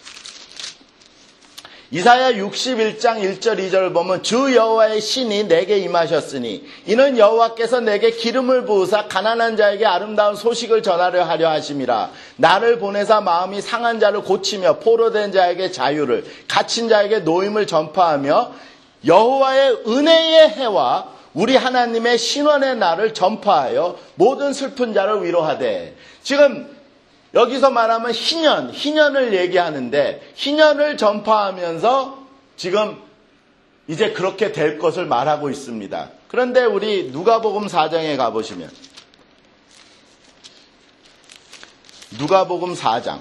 이사야 육십일 장 일 절 이 절을 보면 주 여호와의 신이 내게 임하셨으니 이는 여호와께서 내게 기름을 부으사 가난한 자에게 아름다운 소식을 전하려 하려 하심이라. 나를 보내사 마음이 상한 자를 고치며 포로된 자에게 자유를 갇힌 자에게 노임을 전파하며 여호와의 은혜의 해와 우리 하나님의 신원의 날을 전파하여 모든 슬픈 자를 위로하되. 지금 여기서 말하면 희년, 희년을 얘기하는데 희년을 전파하면서 지금 이제 그렇게 될 것을 말하고 있습니다. 그런데 우리 누가복음 사 장에 가보시면 누가복음 사 장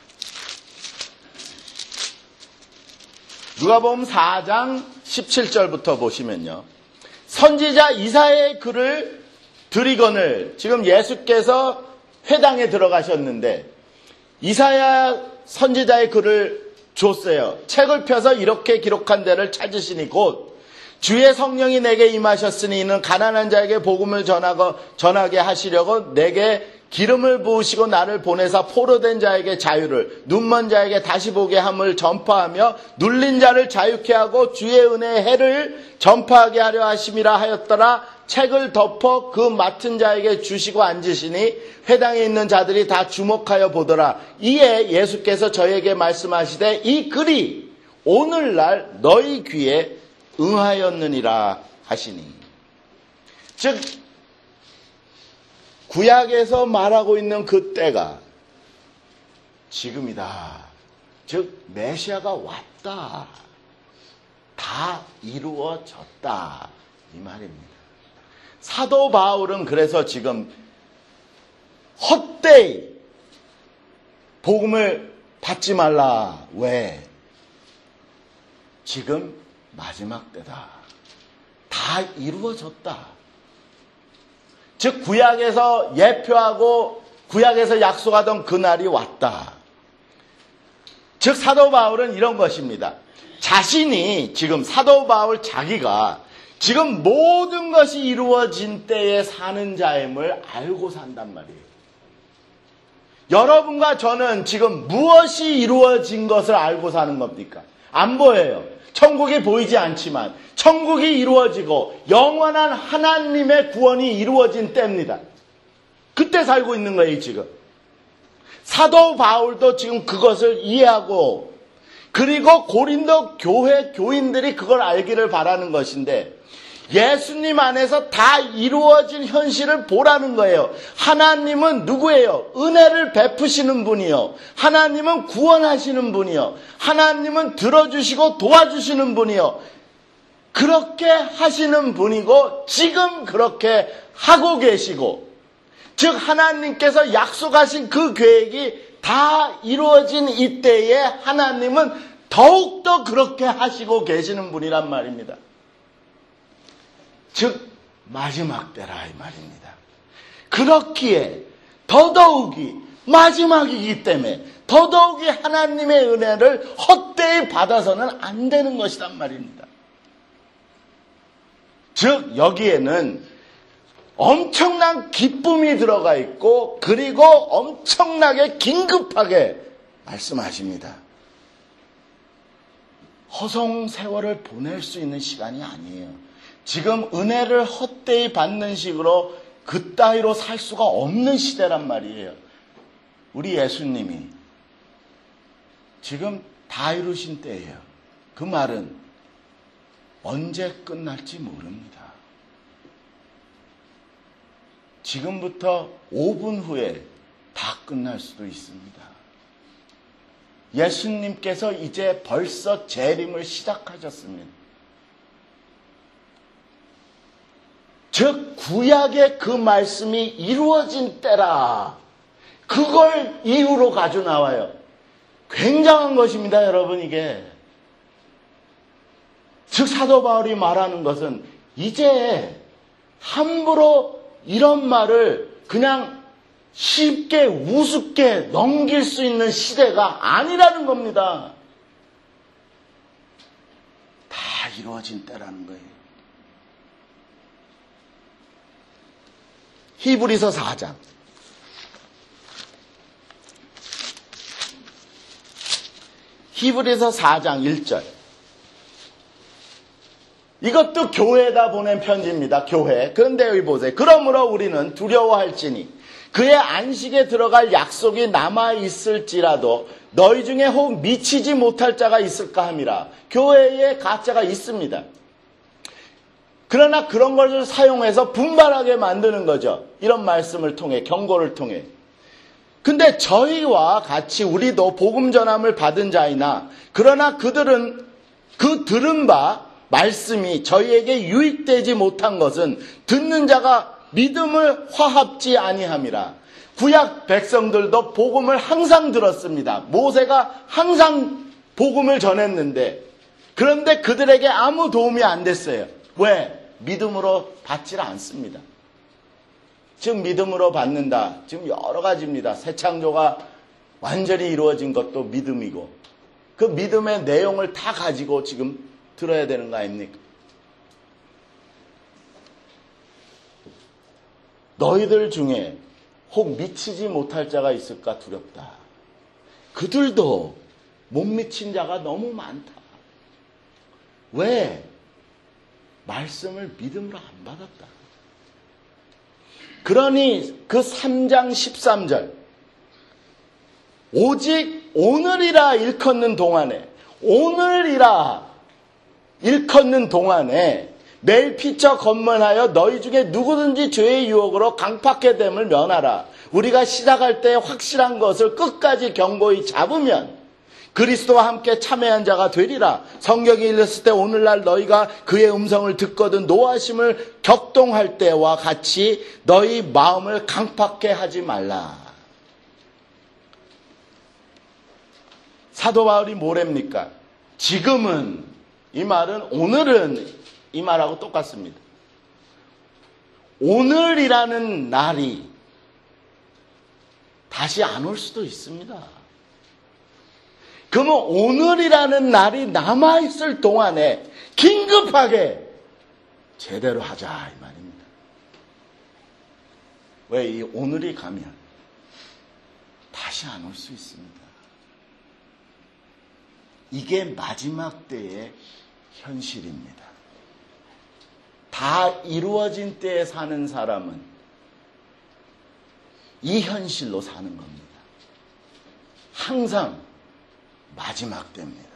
누가복음 사 장 십칠 절부터 보시면요. 선지자 이사야의 글을 드리거늘 지금 예수께서 회당에 들어가셨는데 이사야 선지자의 글을 줬어요. 책을 펴서 이렇게 기록한 데를 찾으시니 곧 주의 성령이 내게 임하셨으니 이는 가난한 자에게 복음을 전하고, 전하게 하시려고 내게 기름을 부으시고 나를 보내사 포로된 자에게 자유를 눈먼 자에게 다시 보게 함을 전파하며 눌린 자를 자유케 하고 주의 은혜의 해를 전파하게 하려 하심이라 하였더라. 책을 덮어 그 맡은 자에게 주시고 앉으시니 회당에 있는 자들이 다 주목하여 보더라. 이에 예수께서 저에게 말씀하시되 이 글이 오늘날 너희 귀에 응하였느니라 하시니. 즉 구약에서 말하고 있는 그 때가 지금이다. 즉 메시아가 왔다. 다 이루어졌다. 이 말입니다. 사도 바울은 그래서 지금 헛되이 복음을 받지 말라. 왜? 지금 마지막 때다. 다 이루어졌다. 즉 구약에서 예표하고 구약에서 약속하던 그날이 왔다. 즉 사도 바울은 이런 것입니다. 자신이 지금 사도 바울 자기가 지금 모든 것이 이루어진 때에 사는 자임을 알고 산단 말이에요. 여러분과 저는 지금 무엇이 이루어진 것을 알고 사는 겁니까? 안 보여요. 천국이 보이지 않지만 천국이 이루어지고 영원한 하나님의 구원이 이루어진 때입니다. 그때 살고 있는 거예요, 지금. 사도 바울도 지금 그것을 이해하고 그리고 고린도 교회 교인들이 그걸 알기를 바라는 것인데 예수님 안에서 다 이루어진 현실을 보라는 거예요. 하나님은 누구예요? 은혜를 베푸시는 분이요. 하나님은 구원하시는 분이요. 하나님은 들어주시고 도와주시는 분이요. 그렇게 하시는 분이고 지금 그렇게 하고 계시고 즉 하나님께서 약속하신 그 계획이 다 이루어진 이때에 하나님은 더욱더 그렇게 하시고 계시는 분이란 말입니다. 즉 마지막 때라 이 말입니다. 그렇기에 더더욱이 마지막이기 때문에 더더욱이 하나님의 은혜를 헛되이 받아서는 안 되는 것이란 말입니다. 즉 여기에는 엄청난 기쁨이 들어가 있고 그리고 엄청나게 긴급하게 말씀하십니다. 허송 세월을 보낼 수 있는 시간이 아니에요. 지금 은혜를 헛되이 받는 식으로 그따위로 살 수가 없는 시대란 말이에요. 우리 예수님이 지금 다 이루신 때예요. 그 말은 언제 끝날지 모릅니다. 지금부터 오 분 후에 다 끝날 수도 있습니다. 예수님께서 이제 벌써 재림을 시작하셨습니다. 즉 구약의 그 말씀이 이루어진 때라. 그걸 이유로 가져 나와요. 굉장한 것입니다, 여러분. 이게 즉 사도 바울이 말하는 것은 이제 함부로 이런 말을 그냥 쉽게 우습게 넘길 수 있는 시대가 아니라는 겁니다. 다 이루어진 때라는 거예요. 히브리서 사 장. 히브리서 사 장 일 절. 이것도 교회에다 보낸 편지입니다. 교회. 그런데 여기 보세요. 그러므로 우리는 두려워할지니 그의 안식에 들어갈 약속이 남아있을지라도 너희 중에 혹 미치지 못할 자가 있을까 함이라. 교회에 가짜가 있습니다. 그러나 그런 것을 사용해서 분발하게 만드는 거죠. 이런 말씀을 통해, 경고를 통해. 근데 저희와 같이 우리도 복음 전함을 받은 자이나 그러나 그들은 그 들은 바 말씀이 저희에게 유익되지 못한 것은 듣는 자가 믿음을 화합지 아니함이라. 구약 백성들도 복음을 항상 들었습니다. 모세가 항상 복음을 전했는데 그런데 그들에게 아무 도움이 안 됐어요. 왜? 믿음으로 받질 않습니다. 즉 믿음으로 받는다. 지금 여러 가지입니다. 새 창조가 완전히 이루어진 것도 믿음이고 그 믿음의 내용을 다 가지고 지금 들어야 되는 거 아닙니까? 너희들 중에 혹 미치지 못할 자가 있을까 두렵다. 그들도 못 미친 자가 너무 많다. 왜? 말씀을 믿음으로 안 받았다. 그러니 그 삼 장 십삼 절 오직 오늘이라 일컫는 동안에 오늘이라 일컫는 동안에 매일 피처 건면하여 너희 중에 누구든지 죄의 유혹으로 강팍해 됨을 면하라. 우리가 시작할 때 확실한 것을 끝까지 견고히 잡으면 그리스도와 함께 참여한 자가 되리라. 성경이 읽었을 때 오늘날 너희가 그의 음성을 듣거든 노하심을 격동할 때와 같이 너희 마음을 강팍해 하지 말라. 사도 바울이 뭐랍니까? 지금은, 이 말은 오늘은 이 말하고 똑같습니다. 오늘이라는 날이 다시 안 올 수도 있습니다. 그러면 오늘이라는 날이 남아있을 동안에 긴급하게 제대로 하자 이 말입니다. 왜? 이 오늘이 가면 다시 안 올 수 있습니다. 이게 마지막 때의 현실입니다. 다 이루어진 때에 사는 사람은 이 현실로 사는 겁니다. 항상 마지막 때입니다.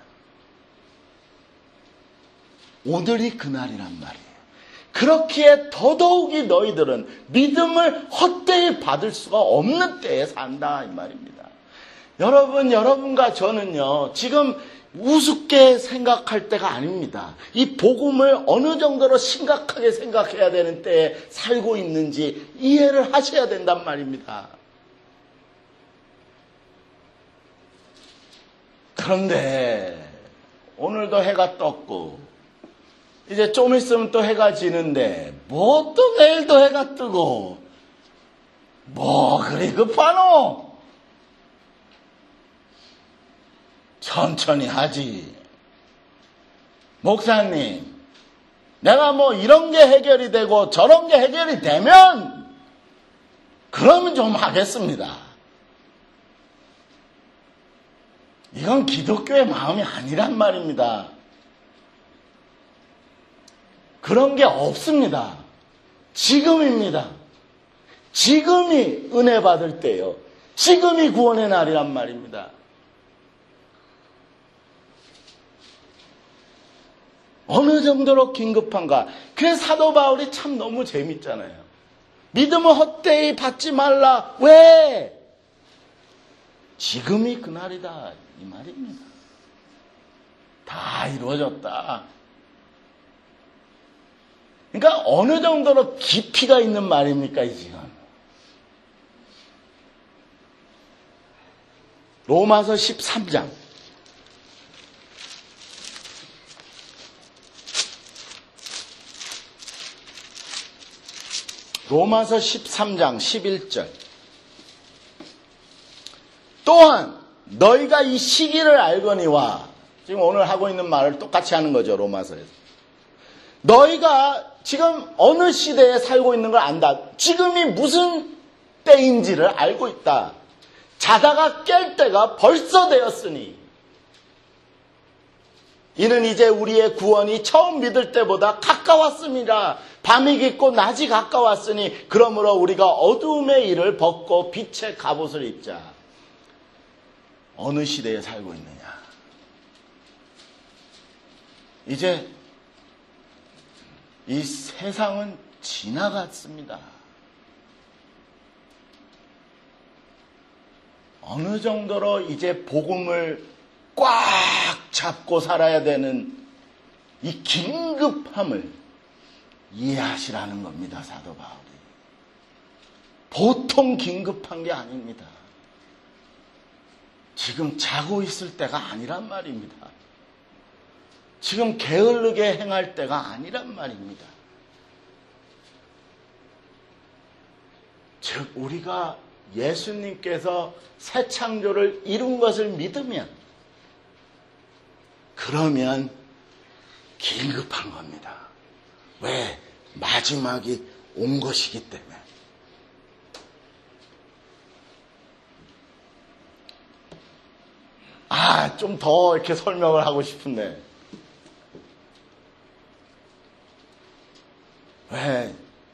오늘이 그날이란 말이에요. 그렇기에 더더욱이 너희들은 믿음을 헛되이 받을 수가 없는 때에 산다 이 말입니다. 여러분, 여러분과 저는요 지금 우습게 생각할 때가 아닙니다. 이 복음을 어느 정도로 심각하게 생각해야 되는 때에 살고 있는지 이해를 하셔야 된단 말입니다. 그런데 오늘도 해가 떴고 이제 좀 있으면 또 해가 지는데 뭐 또 내일도 해가 뜨고 뭐 그리 급하노? 천천히 하지. 목사님, 내가 뭐 이런 게 해결이 되고 저런 게 해결이 되면 그러면 좀 하겠습니다. 이건 기독교의 마음이 아니란 말입니다. 그런 게 없습니다. 지금입니다. 지금이 은혜 받을 때요. 지금이 구원의 날이란 말입니다. 어느 정도로 긴급한가? 그래서 사도 바울이 참 너무 재밌잖아요. 믿음을 헛되이 받지 말라. 왜? 지금이 그날이다. 이 말입니다. 다 이루어졌다. 그러니까 어느 정도로 깊이가 있는 말입니까, 이 지금. 로마서 십삼 장. 로마서 십삼 장 십일 절. 또한 너희가 이 시기를 알거니와, 지금 오늘 하고 있는 말을 똑같이 하는 거죠, 로마서에서. 너희가 지금 어느 시대에 살고 있는 걸 안다. 지금이 무슨 때인지를 알고 있다. 자다가 깰 때가 벌써 되었으니 이는 이제 우리의 구원이 처음 믿을 때보다 가까웠습니다. 밤이 깊고 낮이 가까웠으니 그러므로 우리가 어두움의 일을 벗고 빛의 갑옷을 입자. 어느 시대에 살고 있느냐? 이제 이 세상은 지나갔습니다. 어느 정도로 이제 복음을 꽉 잡고 살아야 되는 이 긴급함을 이해하시라는 겁니다, 사도 바울이. 보통 긴급한 게 아닙니다. 지금 자고 있을 때가 아니란 말입니다. 지금 게으르게 행할 때가 아니란 말입니다. 즉 우리가 예수님께서 새 창조를 이룬 것을 믿으면, 그러면 긴급한 겁니다. 왜? 마지막이 온 것이기 때문에. 아, 좀 더 이렇게 설명을 하고 싶은데. 왜?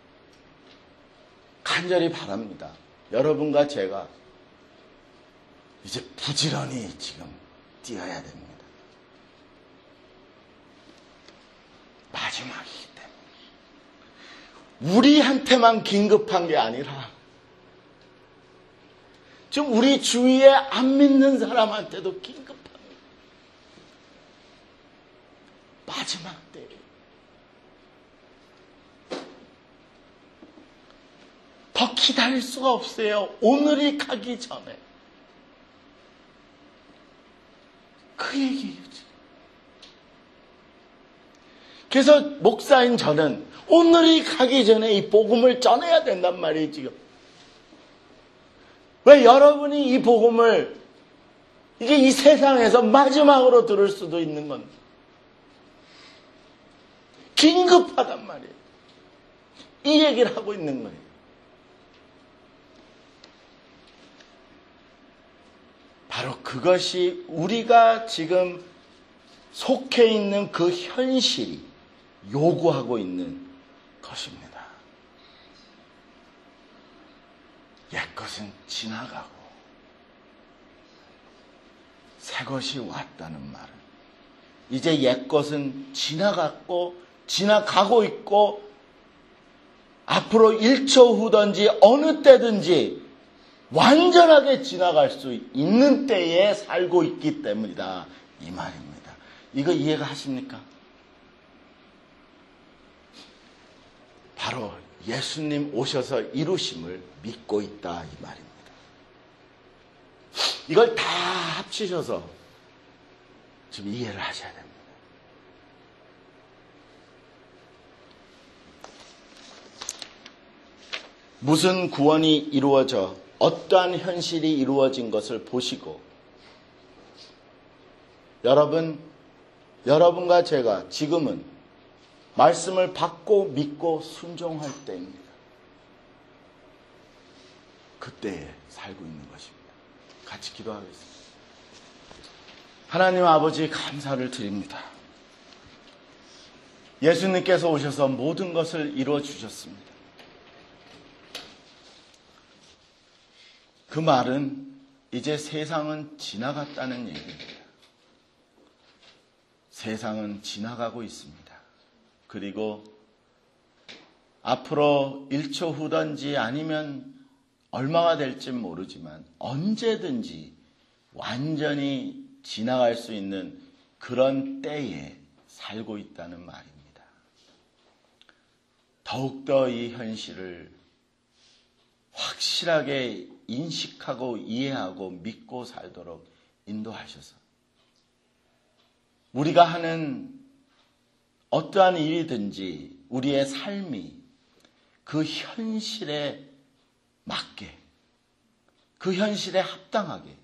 간절히 바랍니다. 여러분과 제가 이제 부지런히 지금 뛰어야 됩니다. 마지막이기 때문에. 우리한테만 긴급한 게 아니라 지금 우리 주위에 안 믿는 사람한테도 긴급합니다. 마지막 때에. 더 기다릴 수가 없어요. 오늘이 가기 전에. 그 얘기예요, 지금. 그래서 목사인 저는 오늘이 가기 전에 이 복음을 전해야 된단 말이에요, 지금. 왜? 여러분이 이 복음을, 이게 이 세상에서 마지막으로 들을 수도 있는 건데. 긴급하단 말이에요. 이 얘기를 하고 있는 거예요. 바로 그것이 우리가 지금 속해 있는 그 현실이 요구하고 있는 것입니다. 옛것은 지나가고 새것이 왔다는 말은, 이제 옛것은 지나갔고 지나가고 있고 앞으로 일 초 후든지 어느 때든지 완전하게 지나갈 수 있는 때에 살고 있기 때문이다, 이 말입니다. 이거 이해가 하십니까? 바로 예수님 오셔서 이루심을 믿고 있다, 이 말입니다. 이걸 다 합치셔서 좀 이해를 하셔야 됩니다. 무슨 구원이 이루어져 어떠한 현실이 이루어진 것을 보시고, 여러분, 여러분과 제가 지금은 말씀을 받고 믿고 순종할 때입니다. 그때에 살고 있는 것입니다. 같이 기도하겠습니다. 하나님 아버지, 감사를 드립니다. 예수님께서 오셔서 모든 것을 이루어 주셨습니다. 그 말은 이제 세상은 지나갔다는 얘기입니다. 세상은 지나가고 있습니다. 그리고 앞으로 일 초 후든지 아니면 얼마가 될지 모르지만 언제든지 완전히 지나갈 수 있는 그런 때에 살고 있다는 말입니다. 더욱더 이 현실을 확실하게 인식하고 이해하고 믿고 살도록 인도하셔서 우리가 하는 어떠한 일이든지 우리의 삶이 그 현실에 맞게, 그 현실에 합당하게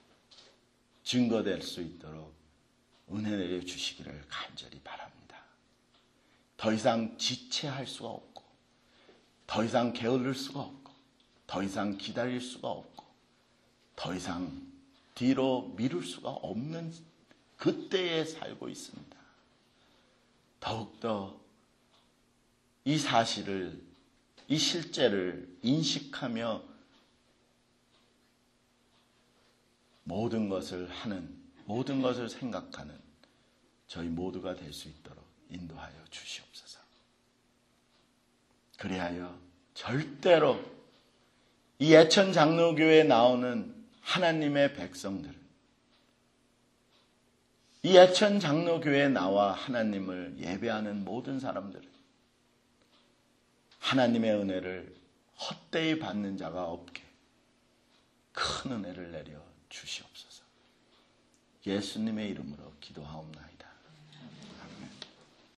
증거될 수 있도록 은혜 내려주시기를 간절히 바랍니다. 더 이상 지체할 수가 없고, 더 이상 게을릴 수가 없고, 더 이상 기다릴 수가 없고, 더 이상 뒤로 미룰 수가 없는 그때에 살고 있습니다. 더욱더 이 사실을, 이 실제를 인식하며 모든 것을 하는, 모든 것을 생각하는 저희 모두가 될 수 있도록 인도하여 주시옵소서. 그리하여 절대로 이 예천 장로교회에 나오는 하나님의 백성들은, 이 예천 장로교회에 나와 하나님을 예배하는 모든 사람들은 하나님의 은혜를 헛되이 받는 자가 없게 큰 은혜를 내려 주시옵소서. 예수님의 이름으로 기도하옵나이다.